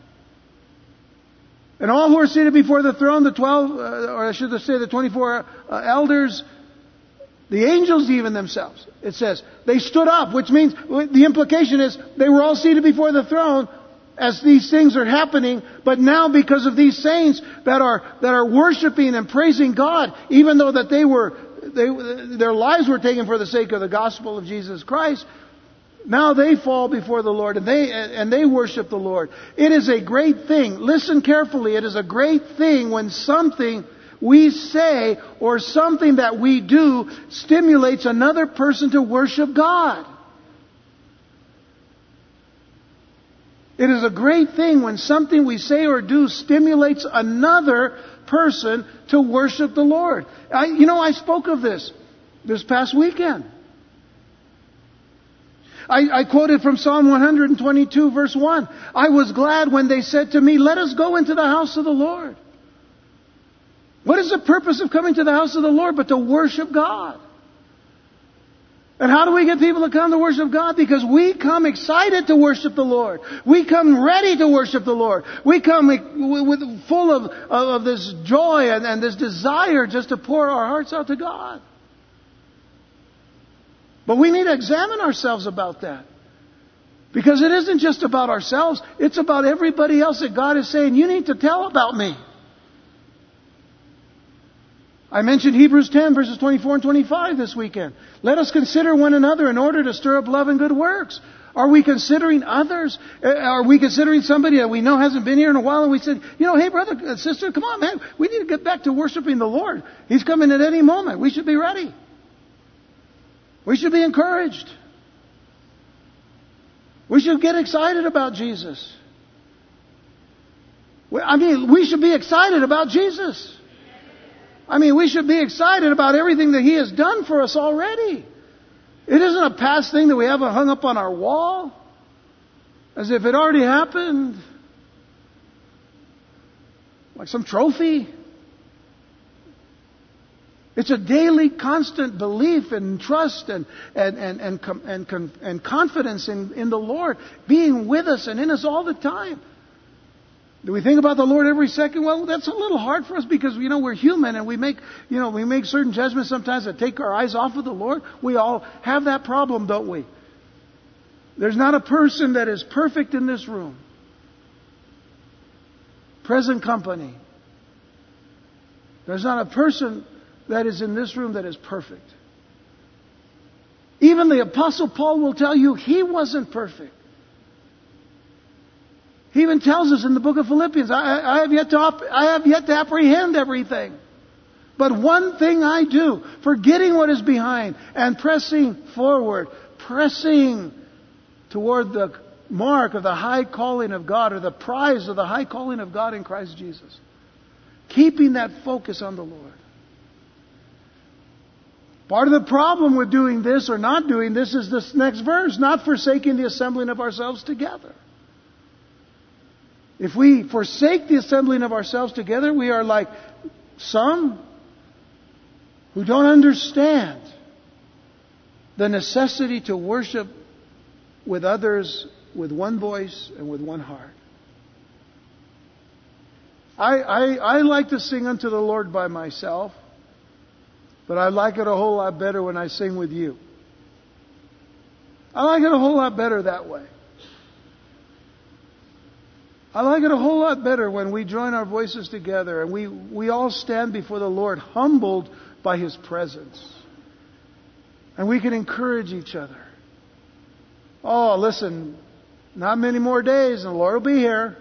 and all who are seated before the throne, the twelve, uh, or I should say the twenty-four uh, elders, the angels even themselves, it says, they stood up, which means the implication is they were all seated before the throne as these things are happening, but now because of these saints that are that are worshiping and praising God, even though that they were they, their lives were taken for the sake of the gospel of Jesus Christ, now they fall before the Lord and they and they worship the Lord. It is a great thing. Listen carefully. It is a great thing when something we say or something that we do stimulates another person to worship God. It is a great thing when something we say or do stimulates another person to worship the Lord. I, you know, I spoke of this this past weekend. I, I quoted from Psalm one twenty-two, verse one. I was glad when they said to me, let us go into the house of the Lord. What is the purpose of coming to the house of the Lord but to worship God? And how do we get people to come to worship God? Because we come excited to worship the Lord. We come ready to worship the Lord. We come with full of, of this joy and, and this desire just to pour our hearts out to God. But we need to examine ourselves about that. Because it isn't just about ourselves. It's about everybody else that God is saying, you need to tell about me. I mentioned Hebrews ten, verses twenty-four and twenty-five this weekend. Let us consider one another in order to stir up love and good works. Are we considering others? Are we considering somebody that we know hasn't been here in a while and we said, you know, hey brother, sister, come on man, we need to get back to worshiping the Lord. He's coming at any moment. We should be ready. We should be encouraged. We should get excited about Jesus. I mean, we should be excited about Jesus. I mean, we should be excited about everything that He has done for us already. It isn't a past thing that we have hung up on our wall as if it already happened. Like some trophy. It's a daily, constant belief and trust and and and and and, and confidence in, in the Lord being with us and in us all the time. Do we think about the Lord every second? Well, that's a little hard for us because, you know, we're human and we make, you know, we make certain judgments sometimes that take our eyes off of the Lord. We all have that problem, don't we? There's not a person that is perfect in this room. Present company. There's not a person that is in this room that is perfect. Even the Apostle Paul will tell you he wasn't perfect. He even tells us in the book of Philippians, I, I have yet to op- I have yet to apprehend everything. But one thing I do, forgetting what is behind and pressing forward, pressing toward the mark of the high calling of God, or the prize of the high calling of God in Christ Jesus. Keeping that focus on the Lord. Part of the problem with doing this or not doing this is this next verse, not forsaking the assembling of ourselves together. If we forsake the assembling of ourselves together, we are like some who don't understand the necessity to worship with others with one voice and with one heart. I, I, I like to sing unto the Lord by myself, but I like it a whole lot better when I sing with you. I like it a whole lot better that way. I like it a whole lot better when we join our voices together and we, we all stand before the Lord humbled by His presence. And we can encourage each other. Oh, listen, not many more days and the Lord will be here.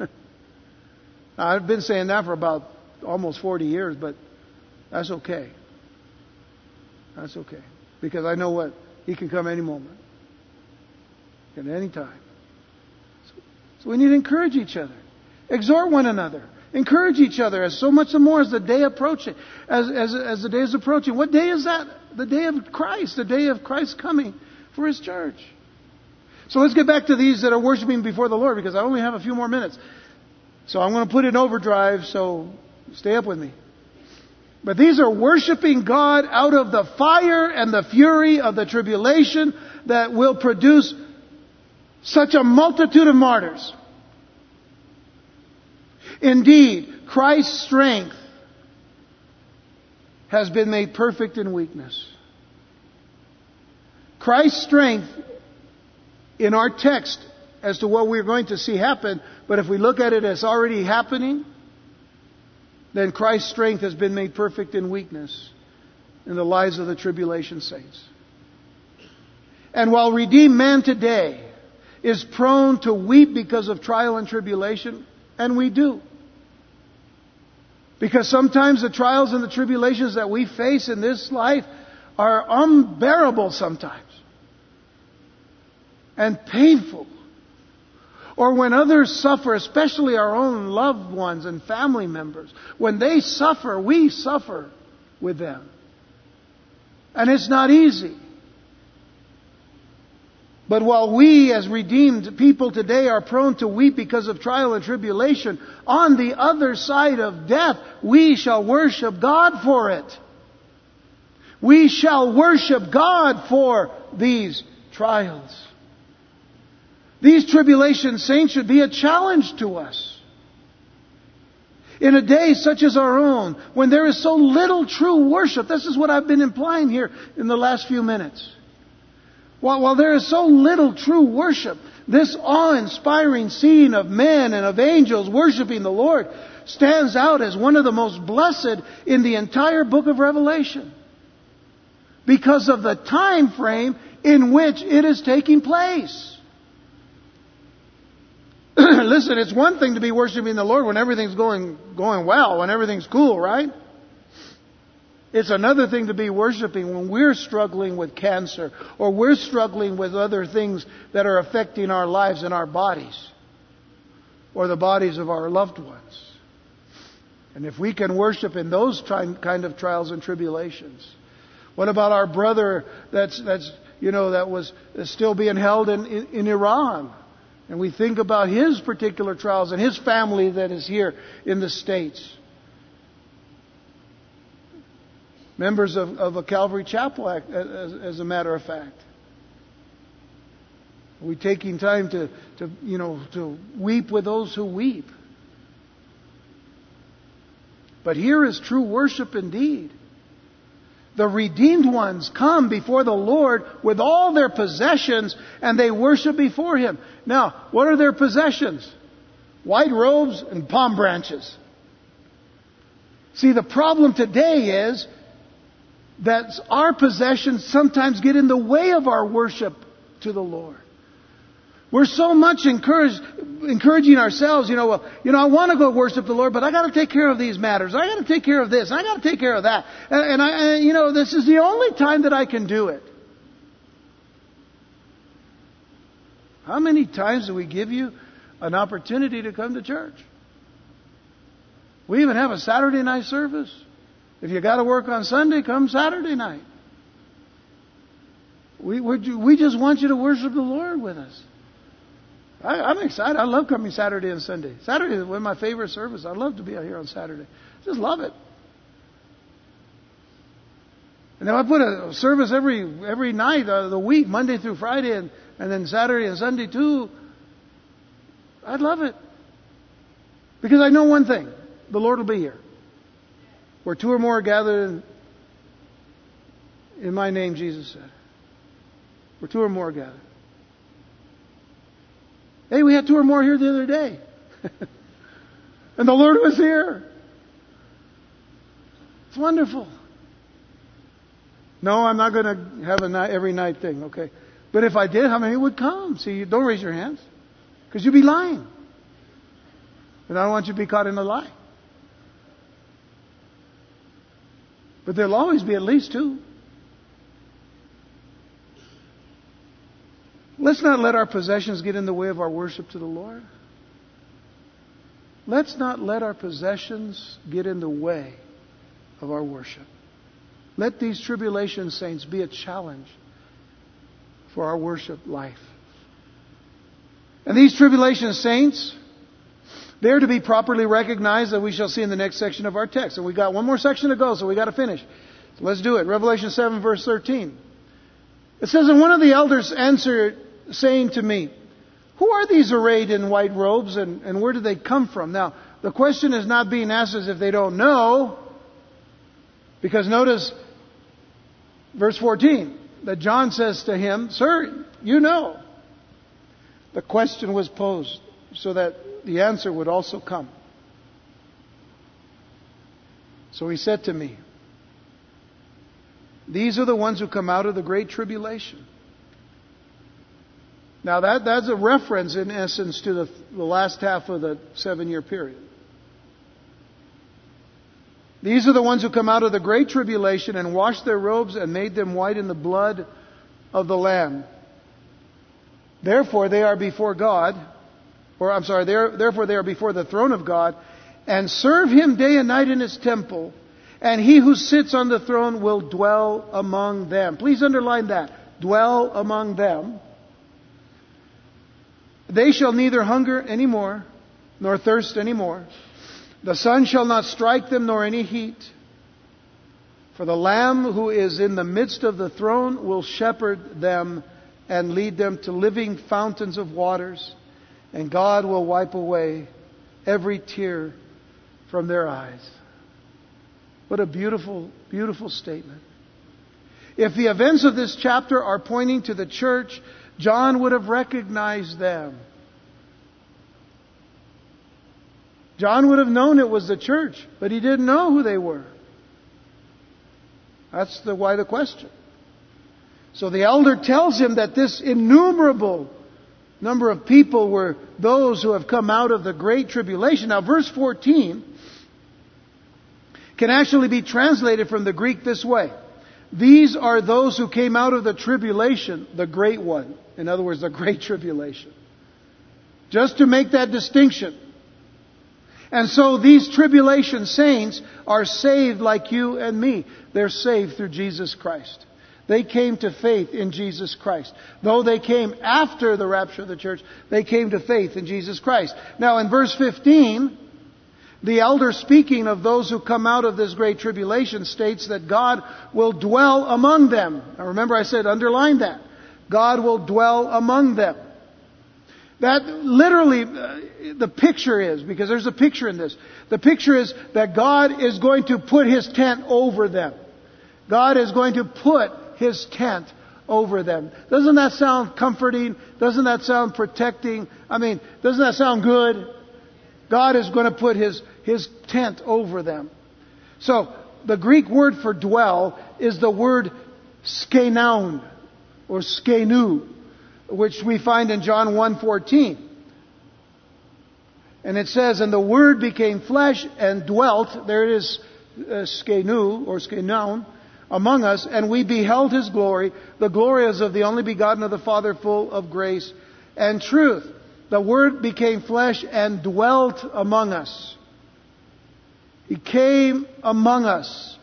I've been saying that for about almost forty years, but that's okay. That's okay. Because I know what? He can come any moment. At any time. So we need to encourage each other. Exhort one another. Encourage each other as so much the more as the day approaching. As, as, as the day is approaching. What day is that? The day of Christ. The day of Christ coming for His church. So let's get back to these that are worshiping before the Lord, because I only have a few more minutes. So I'm going to put it in overdrive, so stay up with me. But these are worshiping God out of the fire and the fury of the tribulation that will produce such a multitude of martyrs. Indeed, Christ's strength has been made perfect in weakness. Christ's strength in our text as to what we're going to see happen, but if we look at it as already happening, then Christ's strength has been made perfect in weakness in the lives of the tribulation saints. And while redeemed man today is prone to weep because of trial and tribulation, and we do. Because sometimes the trials and the tribulations that we face in this life are unbearable sometimes. And painful. Or when others suffer, especially our own loved ones and family members, when they suffer, we suffer with them. And it's not easy. But while we as redeemed people today are prone to weep because of trial and tribulation, on the other side of death, we shall worship God for it. We shall worship God for these trials. These tribulation saints should be a challenge to us. In a day such as our own, when there is so little true worship, this is what I've been implying here in the last few minutes. While, while there is so little true worship, this awe-inspiring scene of men and of angels worshiping the Lord stands out as one of the most blessed in the entire book of Revelation, because of the time frame in which it is taking place. Listen, it's one thing to be worshiping the Lord when everything's going going well, when everything's cool, right? It's another thing to be worshiping when we're struggling with cancer, or we're struggling with other things that are affecting our lives and our bodies, or the bodies of our loved ones. And if we can worship in those kind of trials and tribulations, what about our brother that's that's you know that was still being held in, in, in Iran? And we think about his particular trials and his family that is here in the States. Members of, of a Calvary Chapel, as, as a matter of fact. Are we taking time to, to, you know, to weep with those who weep? But here is true worship indeed. The redeemed ones come before the Lord with all their possessions, and they worship before Him. Now, what are their possessions? White robes and palm branches. See, the problem today is that our possessions sometimes get in the way of our worship to the Lord. We're so much encouraged, encouraging ourselves, you know, well, you know, I want to go worship the Lord, but I got to take care of these matters. I got to take care of this. I got to take care of that. And, and I, and, you know, this is the only time that I can do it. How many times do we give you an opportunity to come to church? We even have a Saturday night service. If you got to work on Sunday, come Saturday night. We, we just want you to worship the Lord with us. I, I'm excited. I love coming Saturday and Sunday. Saturday is one of my favorite services. I love to be out here on Saturday. Just love it. And if I put a service every every night of the week, Monday through Friday, and, and then Saturday and Sunday too, I'd love it. Because I know one thing. The Lord will be here. Where two or more are gathered in, in my name, Jesus said. Where two or more are gathered. Hey, we had two or more here the other day. And the Lord was here. It's wonderful. No, I'm not going to have a night, every night thing, okay? But if I did, how many would come? See, don't raise your hands. Because you'd be lying. And I don't want you to be caught in a lie. But there'll always be at least two. Let's not let our possessions get in the way of our worship to the Lord. Let's not let our possessions get in the way of our worship. Let these tribulation saints be a challenge for our worship life. And these tribulation saints, they're to be properly recognized, that we shall see in the next section of our text. And we got one more section to go, so we got to finish. So let's do it. Revelation seven, verse thirteen. It says, and one of the elders answered, saying to me, who are these arrayed in white robes, and, and where do they come from? Now, the question is not being asked as if they don't know, because notice verse fourteen, that John says to him, sir, you know. The question was posed so that the answer would also come. So he said to me, these are the ones who come out of the great tribulation. Now that, that's a reference in essence to the, the last half of the seven-year period. These are the ones who come out of the great tribulation and washed their robes and made them white in the blood of the Lamb. Therefore they are before God, or I'm sorry, they are, therefore they are before the throne of God, and serve Him day and night in His temple, and He who sits on the throne will dwell among them. Please underline that. Dwell among them. They shall neither hunger any more, nor thirst any more. The sun shall not strike them, nor any heat. For the Lamb who is in the midst of the throne will shepherd them and lead them to living fountains of waters, and God will wipe away every tear from their eyes. What a beautiful, beautiful statement. If the events of this chapter are pointing to the church, John would have recognized them. John would have known it was the church, but he didn't know who they were. That's the why the question. So the elder tells him that this innumerable number of people were those who have come out of the great tribulation. Now, verse fourteen can actually be translated from the Greek this way. These are those who came out of the tribulation, the great one. In other words, the great tribulation. Just to make that distinction. And so these tribulation saints are saved like you and me. They're saved through Jesus Christ. They came to faith in Jesus Christ. Though they came after the rapture of the church, they came to faith in Jesus Christ. Now in verse fifteen, the elder speaking of those who come out of this great tribulation states that God will dwell among them. Now remember I said underline that. God will dwell among them. That literally, uh, the picture is, because there's a picture in this. The picture is that God is going to put His tent over them. God is going to put His tent over them. Doesn't that sound comforting? Doesn't that sound protecting? I mean, doesn't that sound good? God is going to put His, His tent over them. So, the Greek word for dwell is the word skenaun, or skenu, which we find in John one fourteen. And it says, and the Word became flesh and dwelt, there it is, uh, skenu, or skenaun, among us, and we beheld His glory, the glory as of the only begotten of the Father, full of grace and truth. The Word became flesh and dwelt among us. He came among us.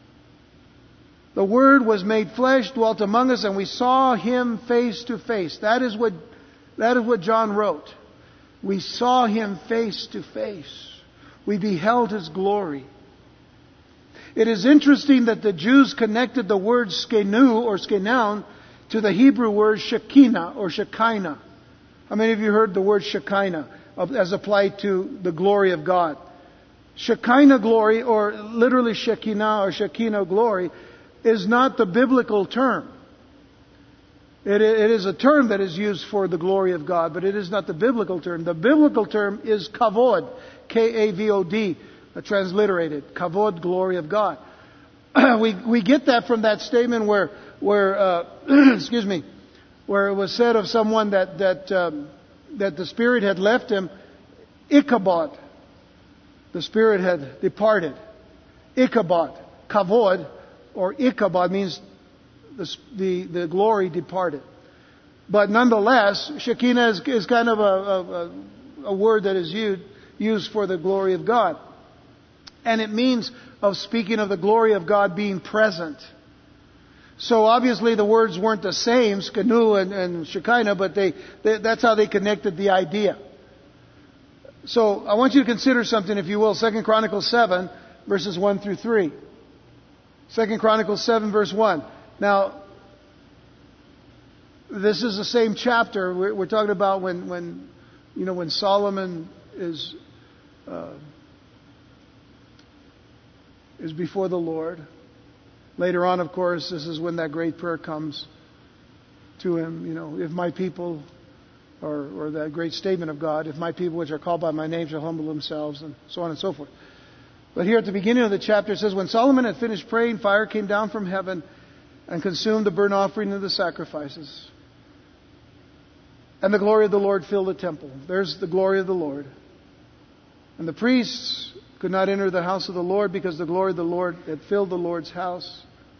The Word was made flesh, dwelt among us, and we saw Him face to face. That is what, that is what John wrote. We saw Him face to face. We beheld His glory. It is interesting that the Jews connected the word skenu or skenaun to the Hebrew word Shekinah or Shekinah. How many of you heard the word Shekinah as applied to the glory of God? Shekinah glory, or literally Shekinah or Shekinah glory, is not the biblical term. It, it is a term that is used for the glory of God, but it is not the biblical term. The biblical term is kavod, K A V O D, transliterated. Kavod, glory of God. we we get that from that statement where where uh, excuse me, where it was said of someone that that um, that the spirit had left him. Ichabod, the spirit had departed. Ichabod, kavod, or Ichabod means the, the, the glory departed. But nonetheless, Shekinah is, is kind of a, a, a word that is used, used for the glory of God. And it means of speaking of the glory of God being present. So obviously the words weren't the same, skenu and, and Shekinah, but they, they, that's how they connected the idea. So I want you to consider something, if you will. Second Chronicles seven, verses one through three. Second Chronicles seven, verse one. Now, this is the same chapter. We're, we're talking about when, when, you know, when Solomon is uh, is before the Lord. Later on, of course, this is when that great prayer comes to him. You know, if my people, or or that great statement of God, if my people which are called by my name shall humble themselves, and so on and so forth. But here at the beginning of the chapter it says, when Solomon had finished praying, fire came down from heaven and consumed the burnt offering and the sacrifices. And the glory of the Lord filled the temple. There's the glory of the Lord. And the priests could not enter the house of the Lord because the glory of the Lord had filled the Lord's house.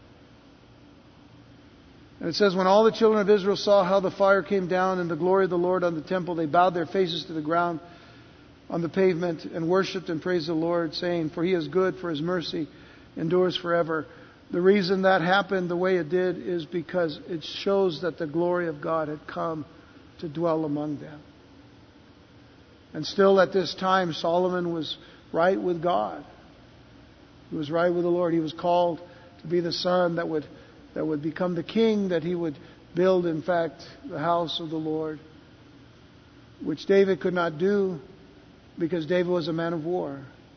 And it says, when all the children of Israel saw how the fire came down and the glory of the Lord on the temple, they bowed their faces to the ground on the pavement and worshipped and praised the Lord, saying, for He is good, for His mercy endures forever. The reason that happened the way it did is because it shows that the glory of God had come to dwell among them. And still at this time, Solomon was right with God. He was right with the Lord. He was called to be the son that would that would become the king, that he would build, in fact, the house of the Lord, which David could not do because David was a man of war.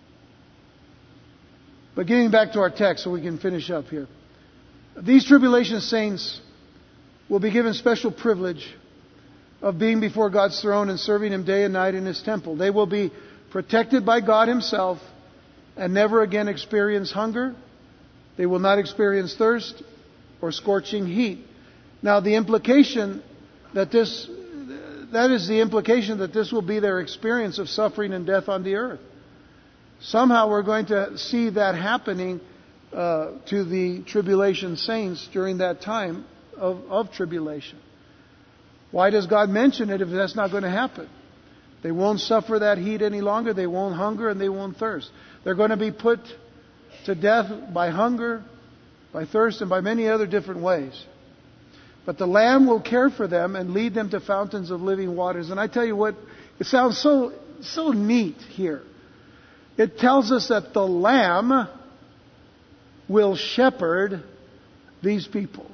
But getting back to our text so we can finish up here. These tribulation saints will be given special privilege of being before God's throne and serving Him day and night in His temple. They will be protected by God Himself and never again experience hunger. They will not experience thirst or scorching heat. Now, the implication that this, that is the implication that this will be their experience of suffering and death on the earth. Somehow we're going to see that happening uh, to the tribulation saints during that time of, of tribulation. Why does God mention it if that's not going to happen? They won't suffer that heat any longer. They won't hunger and they won't thirst. They're going to be put to death by hunger, by thirst, and by many other different ways. But the Lamb will care for them and lead them to fountains of living waters. And I tell you what, it sounds so, so neat here. It tells us that the Lamb will shepherd these people.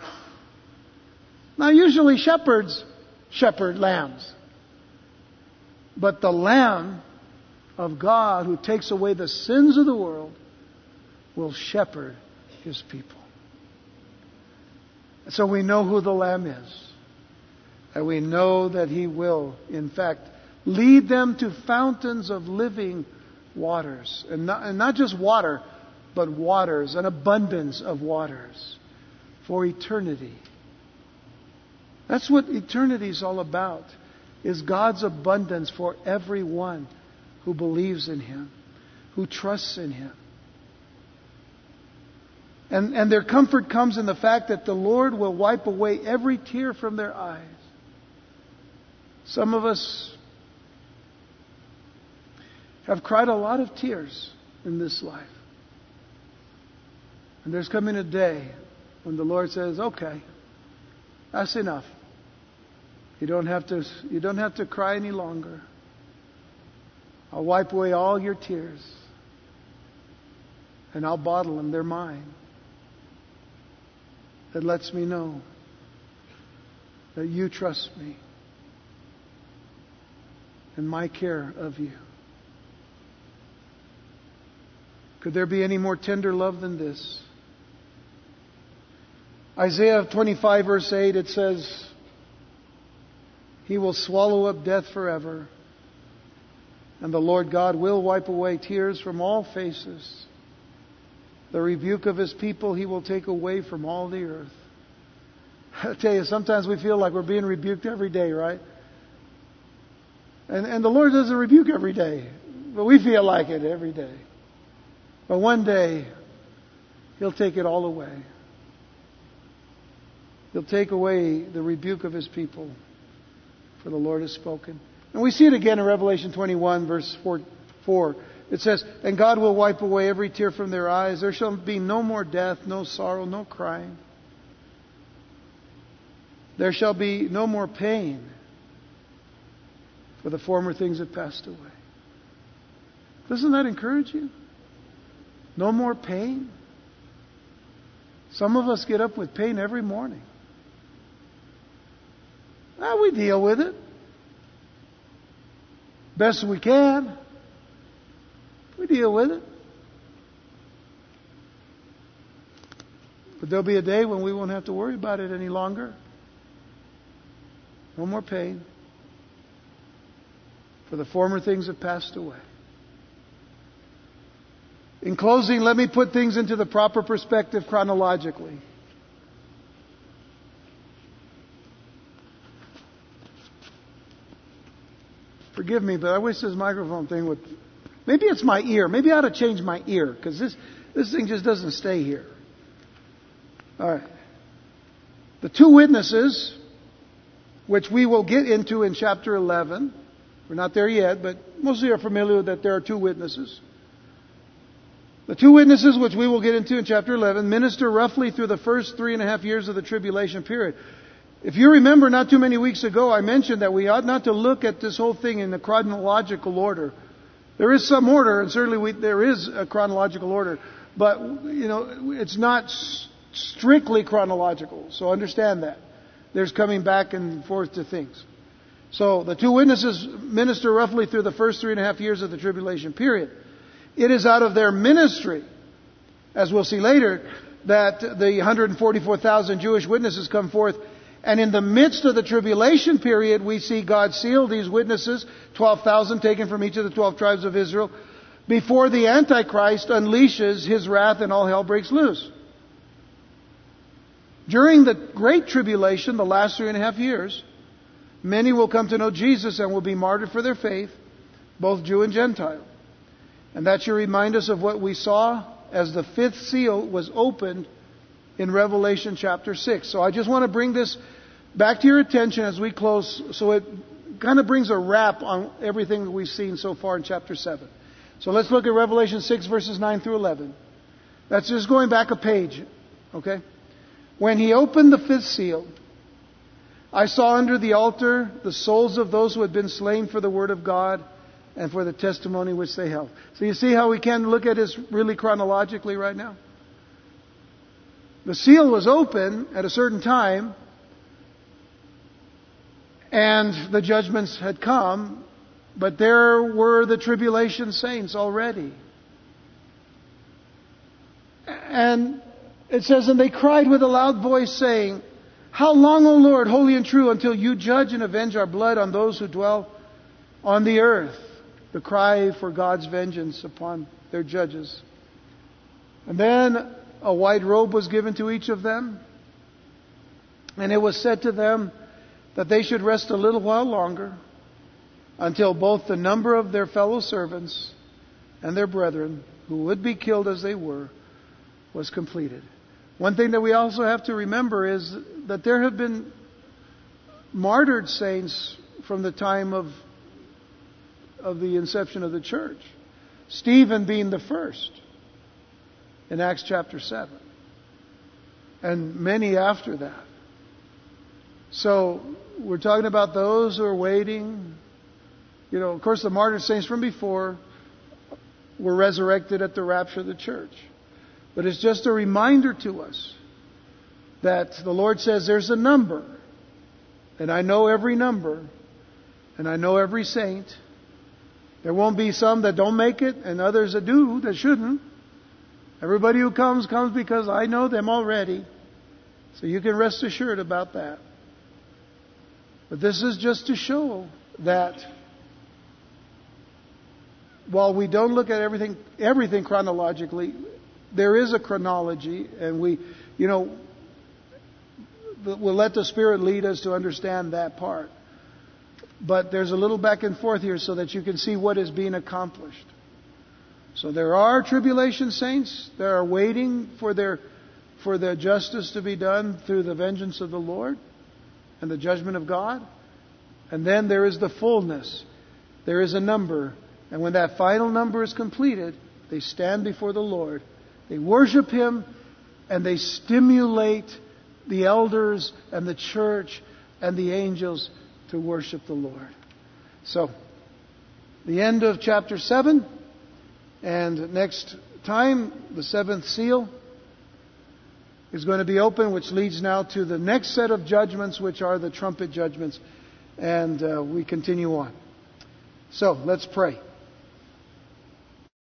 Now, usually shepherds shepherd lambs. But the Lamb of God, who takes away the sins of the world, will shepherd His people. So we know who the Lamb is. And we know that He will, in fact, lead them to fountains of living waters. And not, and not just water, but waters, an abundance of waters for eternity. That's what eternity is all about, is God's abundance for everyone who believes in Him, who trusts in Him. And, and their comfort comes in the fact that the Lord will wipe away every tear from their eyes. Some of us have cried a lot of tears in this life. And there's coming a day when the Lord says, okay, that's enough. You don't have to, you don't have to cry any longer. I'll wipe away all your tears. And I'll bottle them. They're mine. That lets me know that you trust me and my care of you. Could there be any more tender love than this? Isaiah twenty-five verse eight, it says, He will swallow up death forever, and the Lord God will wipe away tears from all faces. The rebuke of His people He will take away from all the earth. I tell you, sometimes we feel like we're being rebuked every day, right? And, and the Lord doesn't rebuke every day, but we feel like it every day. But one day, He'll take it all away. He'll take away the rebuke of His people, for the Lord has spoken. And we see it again in Revelation twenty-one, verse four. It says, and God will wipe away every tear from their eyes. There shall be no more death, no sorrow, no crying. There shall be no more pain, for the former things have passed away. Doesn't that encourage you? No more pain. Some of us get up with pain every morning. Well, we deal with it best we can. We deal with it. But there'll be a day when we won't have to worry about it any longer. No more pain. For the former things have passed away. In closing, let me put things into the proper perspective chronologically. Forgive me, but I wish this microphone thing would... Maybe it's my ear. Maybe I ought to change my ear, because this, this thing just doesn't stay here. All right. The two witnesses, which we will get into in chapter eleven. We're not there yet, but most of you are familiar that there are two witnesses. The two witnesses, which we will get into in chapter eleven, minister roughly through the first three and a half years of the tribulation period. If you remember, not too many weeks ago, I mentioned that we ought not to look at this whole thing in the chronological order. There is some order, and certainly we, there is a chronological order. But, you know, it's not s- strictly chronological. So understand that. There's coming back and forth to things. So the two witnesses minister roughly through the first three and a half years of the tribulation period. It is out of their ministry, as we'll see later, that the one hundred forty-four thousand Jewish witnesses come forth. And in the midst of the tribulation period, we see God seal these witnesses, twelve thousand taken from each of the twelve tribes of Israel, before the Antichrist unleashes his wrath and all hell breaks loose. During the Great Tribulation, the last three and a half years, many will come to know Jesus and will be martyred for their faith, both Jew and Gentile. And that should remind us of what we saw as the fifth seal was opened in Revelation chapter six. So I just want to bring this back to your attention as we close, so it kind of brings a wrap on everything that we've seen so far in chapter seven. So let's look at Revelation six verses nine through eleven. That's just going back a page. Okay? When he opened the fifth seal, I saw under the altar the souls of those who had been slain for the word of God and for the testimony which they held. So you see how we can look at this really chronologically right now? The seal was open at a certain time, and the judgments had come, but there were the tribulation saints already. And it says, and they cried with a loud voice, saying, how long, O Lord, holy and true, until you judge and avenge our blood on those who dwell on the earth? The cry for God's vengeance upon their judges. And then a white robe was given to each of them, and it was said to them that they should rest a little while longer, until both the number of their fellow servants and their brethren, who would be killed as they were, was completed. One thing that we also have to remember is that there have been martyred saints from the time of, of the inception of the church. Stephen being the first in Acts chapter seven. And many after that. So we're talking about those who are waiting. You know, of course, the martyred saints from before were resurrected at the rapture of the church. But it's just a reminder to us that the Lord says there's a number. And I know every number. And I know every saint. There won't be some that don't make it and others that do that shouldn't. Everybody who comes, comes because I know them already. So you can rest assured about that. But this is just to show that while we don't look at everything everything chronologically, there is a chronology, and we, you know, we'll let the Spirit lead us to understand that part. But there's a little back and forth here so that you can see what is being accomplished. So there are tribulation saints that are waiting for their for their justice to be done through the vengeance of the Lord and the judgment of God. And then there is the fullness. There is a number. And when that final number is completed, they stand before the Lord. They worship Him, and they stimulate the elders and the church and the angels to worship the Lord. So, the end of chapter seven. And next time, the seventh seal is going to be open, which leads now to the next set of judgments, which are the trumpet judgments. And uh, we continue on. So, let's pray.